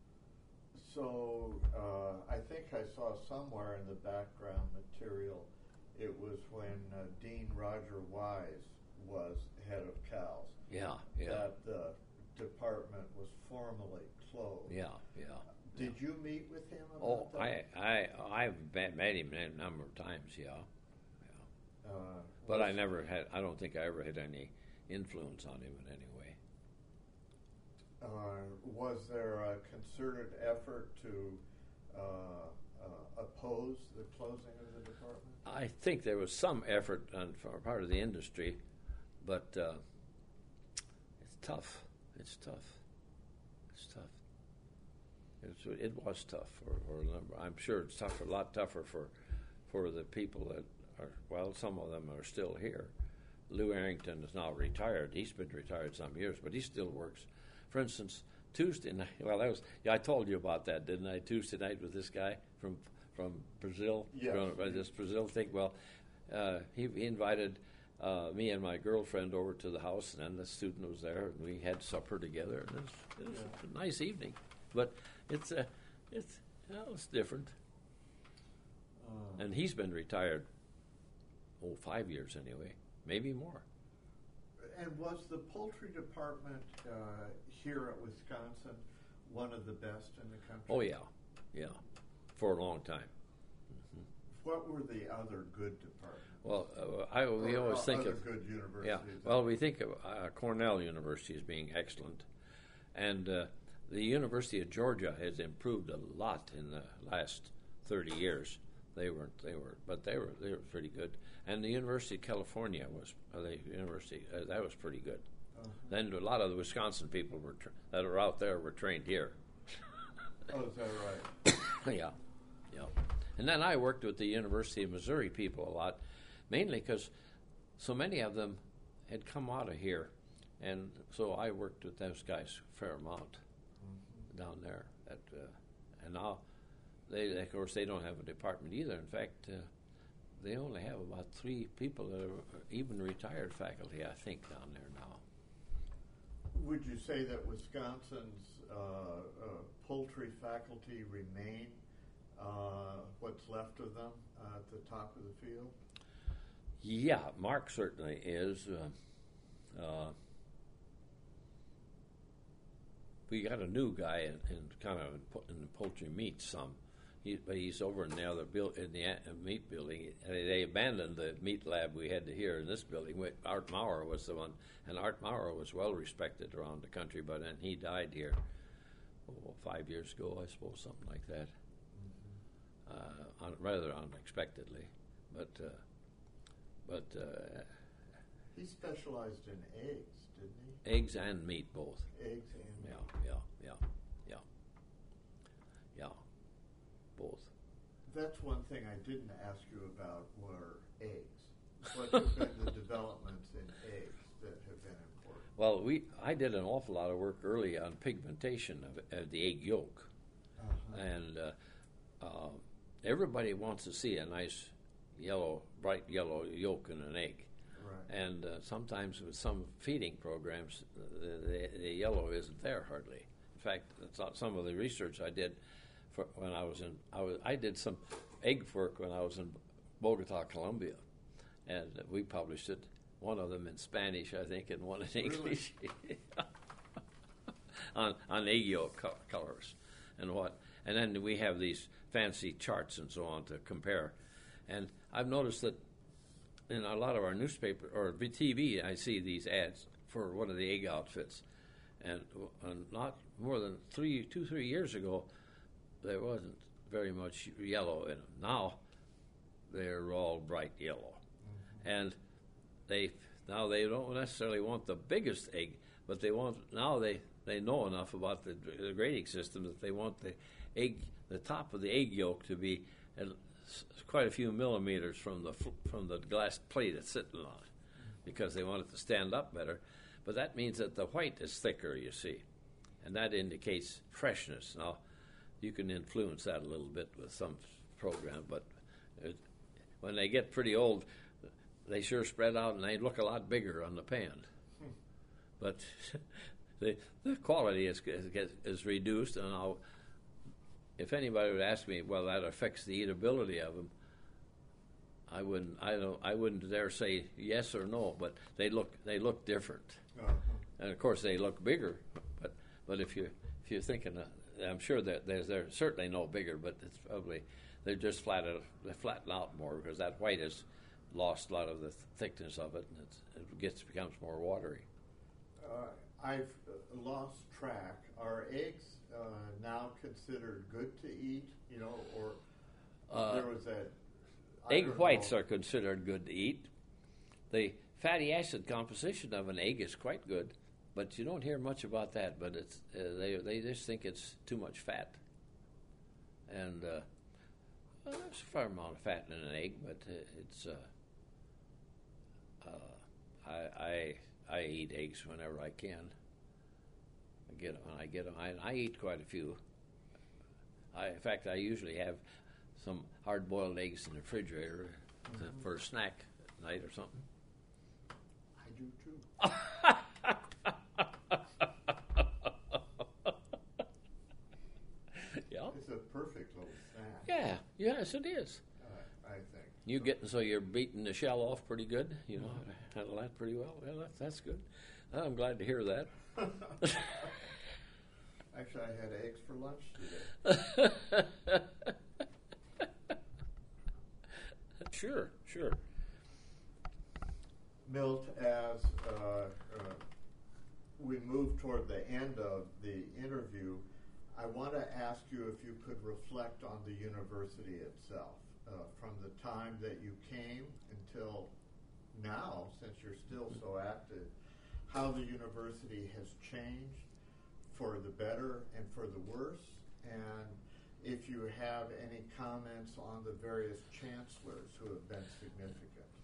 So uh, I think I saw somewhere in the background material, it was when uh, Dean Roger Wise was head of C A L S. Yeah, yeah. That the department was formally closed. Yeah, yeah. Did yeah. you meet with him about oh, that? I, I, I've met him a number of times, yeah. yeah. Uh, but I never had, I don't think I ever had any influence on him in any way. Uh, was there a concerted effort to uh, uh, oppose the closing of the department? I think there was some effort on for part of the industry, but uh, it's tough. It's tough. It's tough. It's, it was tough for, for a number. I'm sure it's tougher, a lot tougher for for the people that are. Well, some of them are still here. Lou Arrington is now retired. He's been retired some years, but he still works. For instance, Tuesday night. Well, that was. Yeah, I told you about that, didn't I? Tuesday night with this guy from from Brazil. Yes. From, uh, this Brazil thing. Well, uh, he, he invited uh, me and my girlfriend over to the house, and then the student was there, and we had supper together. And it was, it was Yeah. a nice evening, but it's uh, it's well, it's different. Uh, And he's been retired, oh, five years anyway, maybe more. And was the poultry department uh, here at Wisconsin one of the best in the country? Oh yeah, yeah, for a long time. what were the other good departments? Well, uh, I, we or, always uh, think other of good universities. yeah. Well, we think of uh, Cornell University as being excellent, and uh, the University of Georgia has improved a lot in the last thirty years. They weren't, they were, but they were, they were pretty good. And the University of California was, uh, the university uh, that was pretty good. Uh-huh. Then a lot of the Wisconsin people were tra- that are out there were trained here. Oh, is that right? yeah, yeah. And then I worked with the University of Missouri people a lot, mainly because so many of them had come out of here, and so I worked with those guys a fair amount mm-hmm. down there. At uh, and now, they of course they don't have a department either. In fact, uh, they only have about three people that are even retired faculty, I think, down there now. Would you say that Wisconsin's uh, uh, poultry faculty remain uh, what's left of them uh, at the top of the field? Yeah, Mark certainly is. Uh, uh, we got a new guy in, in kind of in the poultry meat some, he, but he's over in the other build in the uh, meat building. They abandoned the meat lab we had here in this building. Art Maurer was the one, and Art Maurer was well respected around the country, but then he died here oh, five years ago, I suppose, something like that. Uh, un, rather unexpectedly, but uh, but uh, he specialized in eggs, didn't he? Eggs and meat both. Eggs and yeah, meat. yeah, yeah, yeah, yeah, both. That's one thing I didn't ask you about were eggs. What have been the developments in eggs that have been important? Well, we I did an awful lot of work early on pigmentation of, of the egg yolk, uh-huh. and. Uh, uh, Everybody wants to see a nice yellow, bright yellow yolk in an egg. Right. And uh, sometimes with some feeding programs, the, the, the yellow isn't there hardly. In fact, it's not some of the research I did for when I was in, I, was, I did some egg work when I was in Bogota, Colombia. And uh, we published it, one of them in Spanish, I think, and one in English. Really? on, on egg yolk co- colors and what. And then we have these fancy charts and so on to compare. And I've noticed that in a lot of our newspaper or T V, I see these ads for one of the egg outfits. And, and not more than three, two, three years ago, there wasn't very much yellow in them. Now, they're all bright yellow. Mm-hmm. And they now they don't necessarily want the biggest egg, but they want, now they, they know enough about the, the grading system that they want the egg, the top of the egg yolk to be at quite a few millimeters from the from the glass plate it's sitting on, because they want it to stand up better. But that means that the white is thicker, you see, and that indicates freshness. Now, you can influence that a little bit with some program, but it, when they get pretty old, they sure spread out and they look a lot bigger on the pan. Hmm. But the the quality is is, is reduced, and I'll. If anybody would ask me, well, that affects the eatability of them, I wouldn't. I don't. I wouldn't dare say yes or no. But they look. They look different, uh-huh. And of course they look bigger. But but if you if you're thinking, uh, I'm sure that there's they're certainly no bigger. But it's probably they're just flattened. They flatten out more because that white has lost a lot of the thickness of it, and it's, it gets becomes more watery. Uh, I've lost track. Are eggs Uh, now considered good to eat, you know, or uh, there was that. I egg whites know. are considered good to eat. The fatty acid composition of an egg is quite good, but you don't hear much about that. But it's uh, they they just think it's too much fat, and uh, well, there's a fair amount of fat in an egg, but uh, it's. Uh, uh, I, I I eat eggs whenever I can. I get when I get them. I, I eat quite a few. I, in fact, I usually have some hard-boiled eggs in the refrigerator mm-hmm. to, for a snack at night or something. I do too. Yeah. It's a perfect little snack. Yeah. Yes, it is. Uh, I think. You getting so you're beating the shell off pretty good. You know, mm-hmm. handle that pretty well. Well, that, that's good. I'm glad to hear that. Actually, I had eggs for lunch today. Sure, sure. Milt, as uh, uh, we move toward the end of the interview, I want to ask you if you could reflect on the university itself, uh, from the time that you came until now, since you're still so active, how the university has changed for the better and for the worse, and if you have any comments on the various chancellors who have been significant.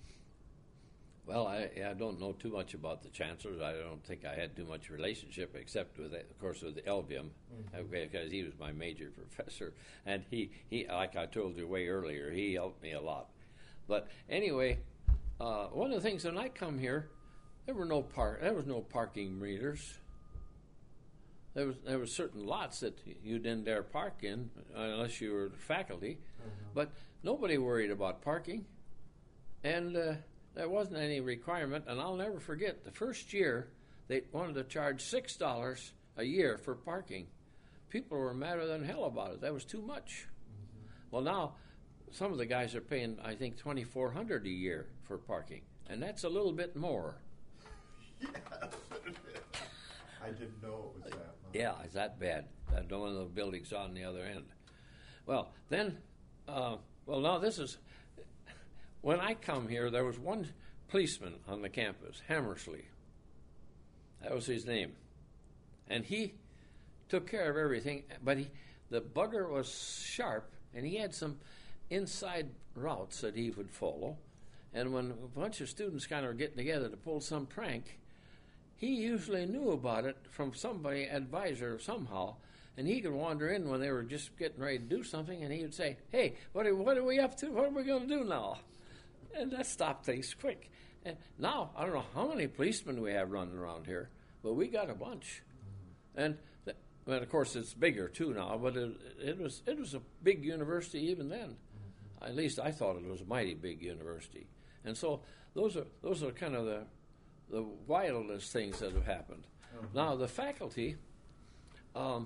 Well, I, I don't know too much about the chancellors. I don't think I had too much relationship, except with, of course, with Elvium, mm-hmm. because he was my major professor, and he, he, like I told you way earlier, he helped me a lot. But anyway, uh, one of the things when I come here, there were no park, there was no parking meters. There was there were certain lots that you didn't dare park in unless you were faculty, mm-hmm. but nobody worried about parking, and. Uh, There wasn't any requirement, and I'll never forget, the first year they wanted to charge six dollars a year for parking. People were madder than hell about it. That was too much. Mm-hmm. Well, now some of the guys are paying, I think, twenty-four hundred dollars a year for parking, and that's a little bit more. Yes, it is. I didn't know it was that much. Yeah, it's that bad. I don't know the building's on the other end. Well, then, uh, well, now this is... When I come here, there was one policeman on the campus, Hammersley. That was his name. And he took care of everything, but he, the bugger was sharp, and he had some inside routes that he would follow. And when a bunch of students kind of were getting together to pull some prank, he usually knew about it from somebody, advisor somehow, and he could wander in when they were just getting ready to do something, and he would say, "Hey, what are, what are we up to? What are we going to do now?" And that stopped things quick. And now, I don't know how many policemen we have running around here, but we got a bunch. Mm-hmm. And, th- and of course, it's bigger, too, now, but it, it was it was a big university even then. Mm-hmm. At least I thought it was a mighty big university. And so those are those are kind of the, the wildest things that have happened. Mm-hmm. Now, the faculty, um,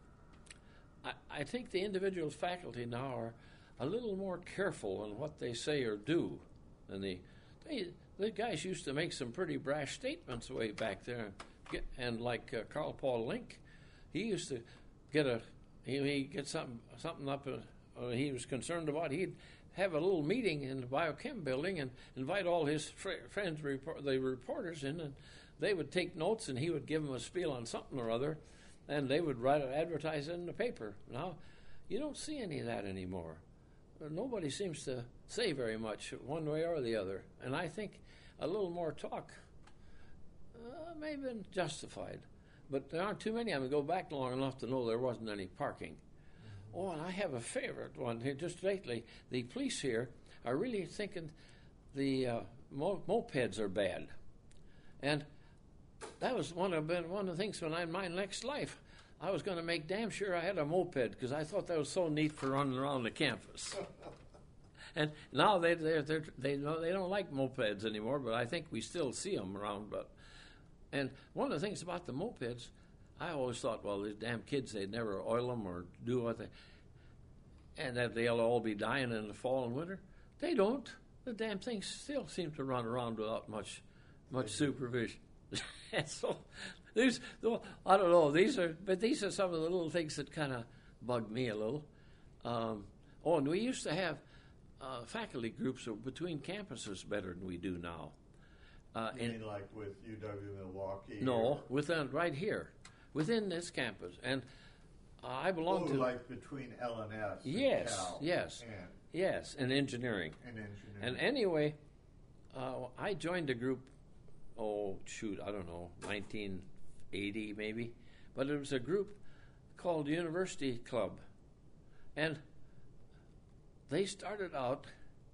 I, I think the individual faculty now are a little more careful in what they say or do. And the they, the guys used to make some pretty brash statements way back there, get, and like uh, Carl Paul Link, he used to get a he he get something something up uh, uh, he was concerned about. He'd have a little meeting in the biochem building and invite all his fr- friends, report, the reporters in, and they would take notes, and he would give them a spiel on something or other, and they would write advertise it in the paper. Now, you don't see any of that anymore. Nobody seems to say very much one way or the other. And I think a little more talk uh, may have been justified. But there aren't too many of them go back long enough to know there wasn't any parking. Mm-hmm. Oh, and I have a favorite one here just lately. The police here are really thinking the uh, mo- mopeds are bad. And that was one of, one of the things when I in my next life. I was going to make damn sure I had a moped because I thought that was so neat for running around the campus. And now they they they know they don't like mopeds anymore, but I think we still see them around. But and one of the things about the mopeds, I always thought, well, these damn kids, they'd never oil them or do what they, and that they'll all be dying in the fall and winter. They don't. The damn things still seem to run around without much much supervision. And so. These, I don't know. These are, but these are some of the little things that kind of bug me a little. Um, oh, and we used to have uh, faculty groups between campuses better than we do now. Uh, you mean like with U W Milwaukee? No, or? within right here, within this campus, and uh, I belong oh, to like between L and S. Yes, and Cal yes, and yes, and engineering. And engineering. And anyway, uh, I joined a group. Oh shoot, I don't know, nineteen eighty maybe, but it was a group called University Club, and they started out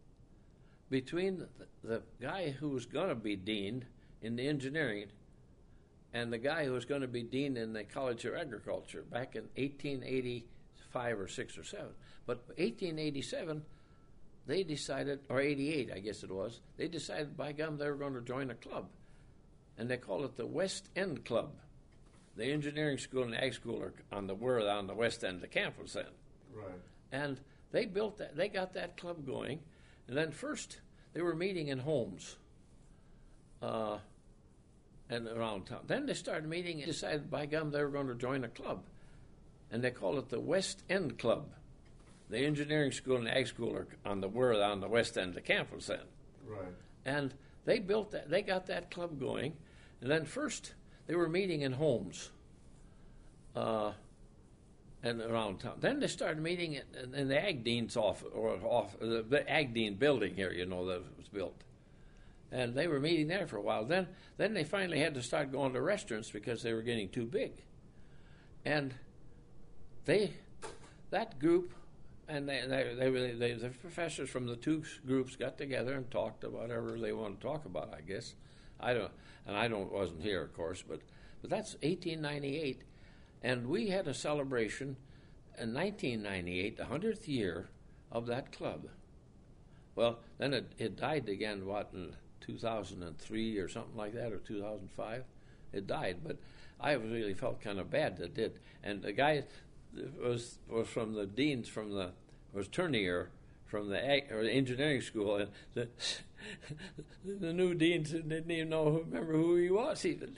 between the, the guy who was going to be dean in the engineering and the guy who was going to be dean in the College of Agriculture back in eighteen eighty-five or six or seven. But eighteen eighty-seven, they decided, or eighty-eight, I guess it was, they decided, by gum, they were going to join a club, and they called it the West End Club. The engineering school and the ag school are on the were on the west end of the campus then. Right. And they built that. They got that club going, And then first they were meeting in homes uh, and around town. Then they started meeting and decided, by gum, they were going to join a club. And they called it the West End Club. The engineering school and the ag school are on the were on the west end of the campus then. Right. And they built that. They got that club going. And then first they were meeting in homes uh, and around town. Then they started meeting in, in the Ag Dean's off or off the, the Ag Dean building here. You know, that was built. And they were meeting there for a while. Then, then they finally had to start going to restaurants because they were getting too big. And they, that group, and they, they, they, really, they, the professors from the two groups got together and talked about whatever they wanted to talk about, I guess. I don't, and I don't wasn't here, of course, but, but that's eighteen ninety-eight, and we had a celebration in nineteen ninety-eight, the hundredth year of that club. Well, then it, it died again, what, in two thousand three or something like that, or two thousand five. It died, but I really felt kind of bad that it did. And the guy was was from the deans from the was Turnier from the ag, or the engineering school, and the the new deans didn't even know remember who he was even.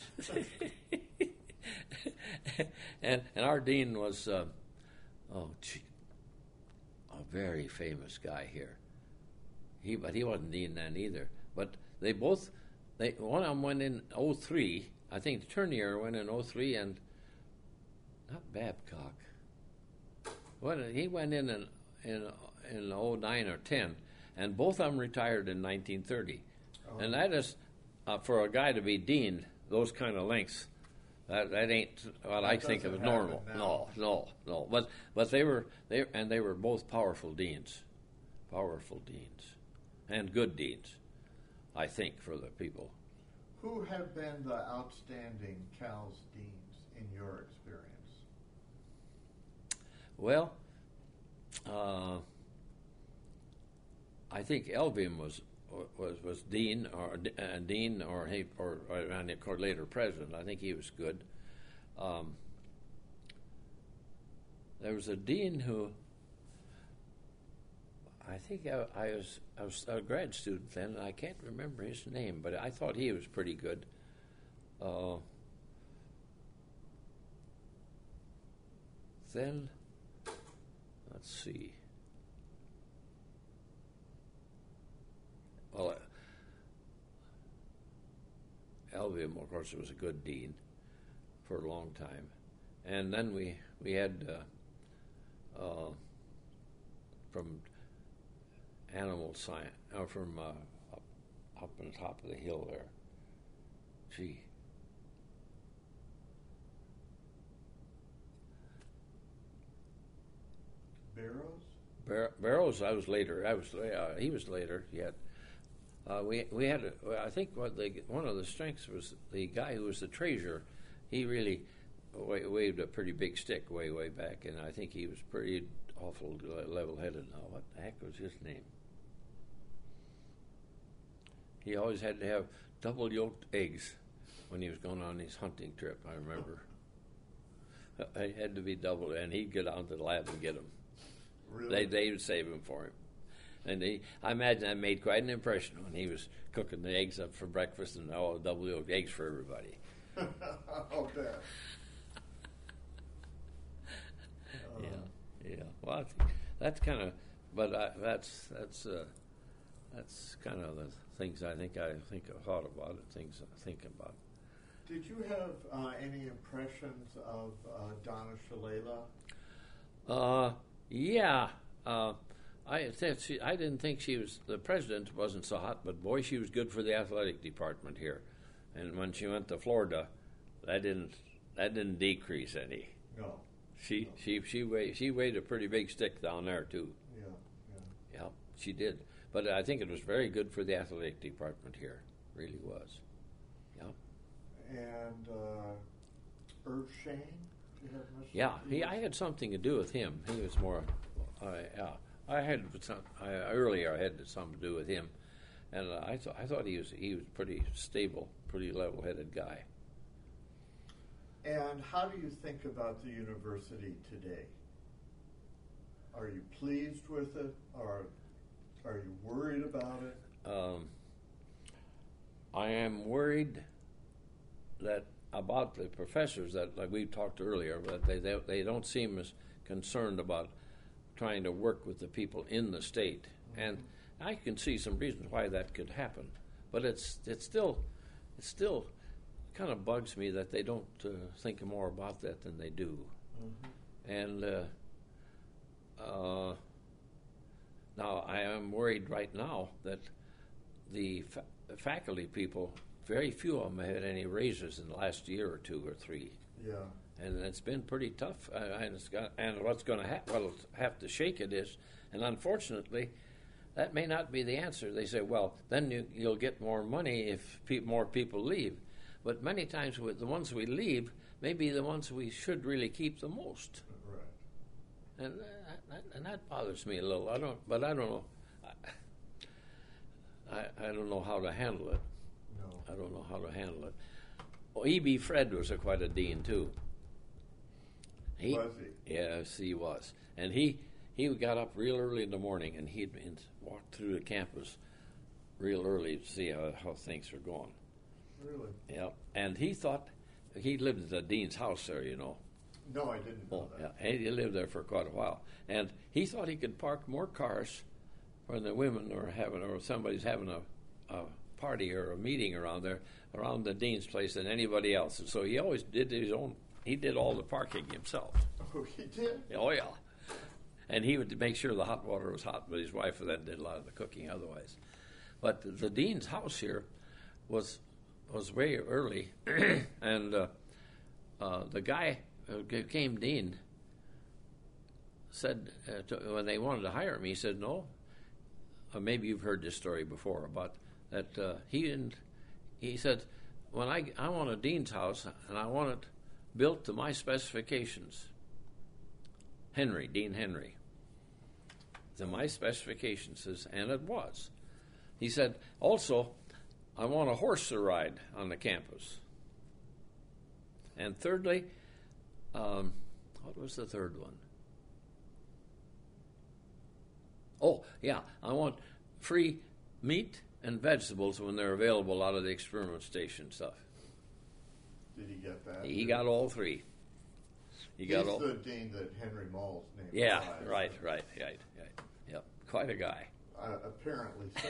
and and our dean was uh, oh gee, a very famous guy here. He but he wasn't dean then either. But they both they one of them went in oh three. I think Turnier went in oh three, and not Babcock. Well, he went in in in, in oh nine or ten, and both of them retired in nineteen thirty. Oh. And that is, uh, for a guy to be dean, those kind of lengths, that that ain't what I think of as normal. No, no, no. But but they were they and they were both powerful deans, powerful deans, and good deans, I think, for the people. Who have been the outstanding Cal's deans in your experience? Well, uh, I think Elvim was was was dean or uh, dean or he or, or and of course later president. I think he was good. Um, there was a dean who I think I, I was I was a grad student then, and I can't remember his name, but I thought he was pretty good. Uh, then. Let's see. Well, uh, Elvim, of course, was a good dean for a long time, and then we we had uh, uh, from animal science, uh, from uh, up, up on the top of the hill there. Gee. Barrows? Bar- Barrows, I was later. I was uh, he was later yet. Uh, we we had a, well, I think what the, one of the strengths was the guy who was the treasurer. He really wa- waved a pretty big stick way way back, and I think he was pretty awful level-headed. Now, what the heck was his name? He always had to have double yolked eggs when he was going on his hunting trip. I remember. It had to be double, and he'd get down to the lab and get them. Really? They they would save them for him, and he, I imagine that made quite an impression when he was cooking the eggs up for breakfast and all the double yolked eggs for everybody. I'll bet. Yeah, yeah. Well, I think that's kind of, but I, that's that's uh, that's kind of the things I think I think I thought about it, things I think about. Did you have uh, any impressions of uh, Donna Shalala? Uh, yeah. Uh, I th- she, I didn't think she was, the president wasn't so hot, but boy, she was good for the athletic department here. And when she went to Florida, that didn't that didn't decrease any. No. She no. she she weighed she weighed a pretty big stick down there too. Yeah, yeah. Yeah, she did. But I think it was very good for the athletic department here. Really was. Yeah. And uh, Irv Shane? Do you have much Yeah, he, I had something to do with him. He was more, uh, yeah. I had some I, earlier. I had something to do with him, and uh, I thought I thought he was he was pretty stable, pretty level-headed guy. And how do you think about the university today? Are you pleased with it, or Are you worried about it? Um, I am worried that about the professors that, like we talked earlier, that they, they they don't seem as concerned about trying to work with the people in the state, mm-hmm. and I can see some reasons why that could happen, but it's it's still it still kind of bugs me that they don't uh, think more about that than they do, mm-hmm. and uh, uh, now I am worried right now that the fa- faculty people, very few of them have had any raises in the last year or two or three. Yeah. And it's been pretty tough. Uh, and, it's got, and what's going to ha- what'll have to shake it is, and unfortunately, that may not be the answer. They say, well, then you, you'll get more money if pe- more people leave. But many times with the ones we leave may be the ones we should really keep the most. Right. And, uh, that, and that bothers me a little. I don't, but I don't know. I, I don't know how to handle it. No. I don't know how to handle it. Well, E B. Fred was a, quite a dean, too. He, was he? Yes, he was. And he, he got up real early in the morning, and he'd been, walked through the campus real early to see how, how things were going. Really? Yeah. And he thought, he lived at the dean's house there, you know. No, I didn't know oh, that. Yeah, and he lived there for quite a while. And he thought he could park more cars when the women are having, or somebody's having a, a party or a meeting around there, around the dean's place than anybody else. And so he always did his own, he did all the parking himself. Oh, he did? Oh, yeah. And he would make sure the hot water was hot, but his wife then did a lot of the cooking otherwise. But the, the dean's house here was was way early, and uh, uh, the guy who became dean said, uh, to, when they wanted to hire him, he said, no, uh, maybe you've heard this story before, but that uh, he didn't, he said, when I, I want a dean's house, and I want it built to my specifications. Henry, Dean Henry. To my specifications, and it was. He said, also, I want a horse to ride on the campus. And thirdly, um, what was the third one? Oh, yeah, I want free meat and vegetables when they're available out of the experiment station stuff. Did he get that? He got all three. He He's got all. the dean that Henry Moll's name. Yeah, was. right, right, right, right. Yep, quite a guy. Uh, apparently so.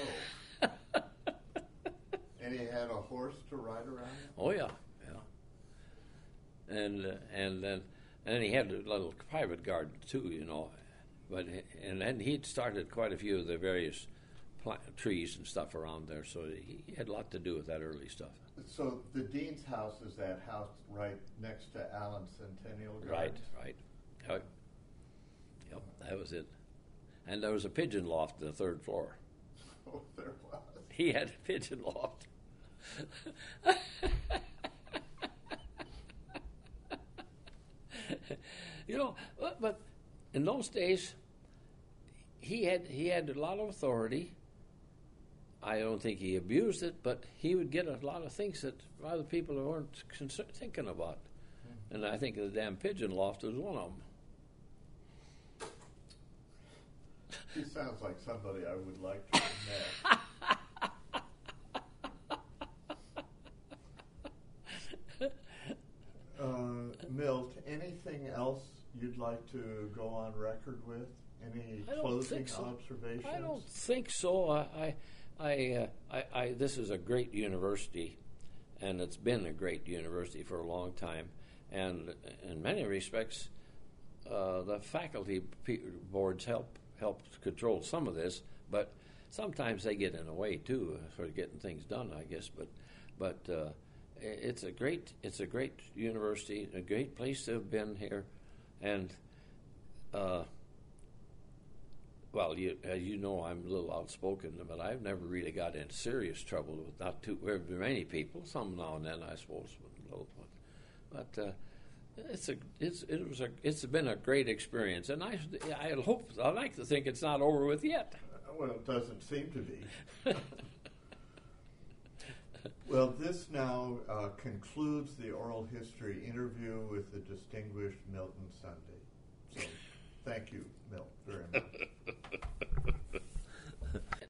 And he had a horse to ride around? Oh yeah, yeah. And uh, and then and then he had a little private garden too, you know. But and then he'd started quite a few of the various plant, trees and stuff around there, so he had a lot to do with that early stuff. So the dean's house is that house right next to Allen Centennial Gardens? Right, right. Yep. Yep, that was it. And there was a pigeon loft on the third floor. Oh, there was. He had a pigeon loft. You know, but in those days, he had he had a lot of authority. I don't think he abused it, but he would get a lot of things that other people weren't cons- thinking about. Mm-hmm. And I think the damn pigeon loft was one of them. He sounds like somebody I would like to have met. uh, Milt, anything else you'd like to go on record with? Any closing so. observations? I don't think so. I, I, I, uh, I, I, this is a great university, and it's been a great university for a long time. And in many respects, uh, the faculty pe- boards help help control some of this, but sometimes they get in the way too for getting things done, I guess. But, but uh, it's a great it's a great university, a great place to have been here, and. Uh, Well, you, as you know, I'm a little outspoken, but I've never really got in serious trouble with not too very many people. Some now and then, I suppose, but a little bit. But uh, it's a it's it was a it's been a great experience, and I I hope I like to think it's not over with yet. Well, it doesn't seem to be. Well, this now uh, concludes the oral history interview with the distinguished Milton Sunday. So, thank you, Milt, very much.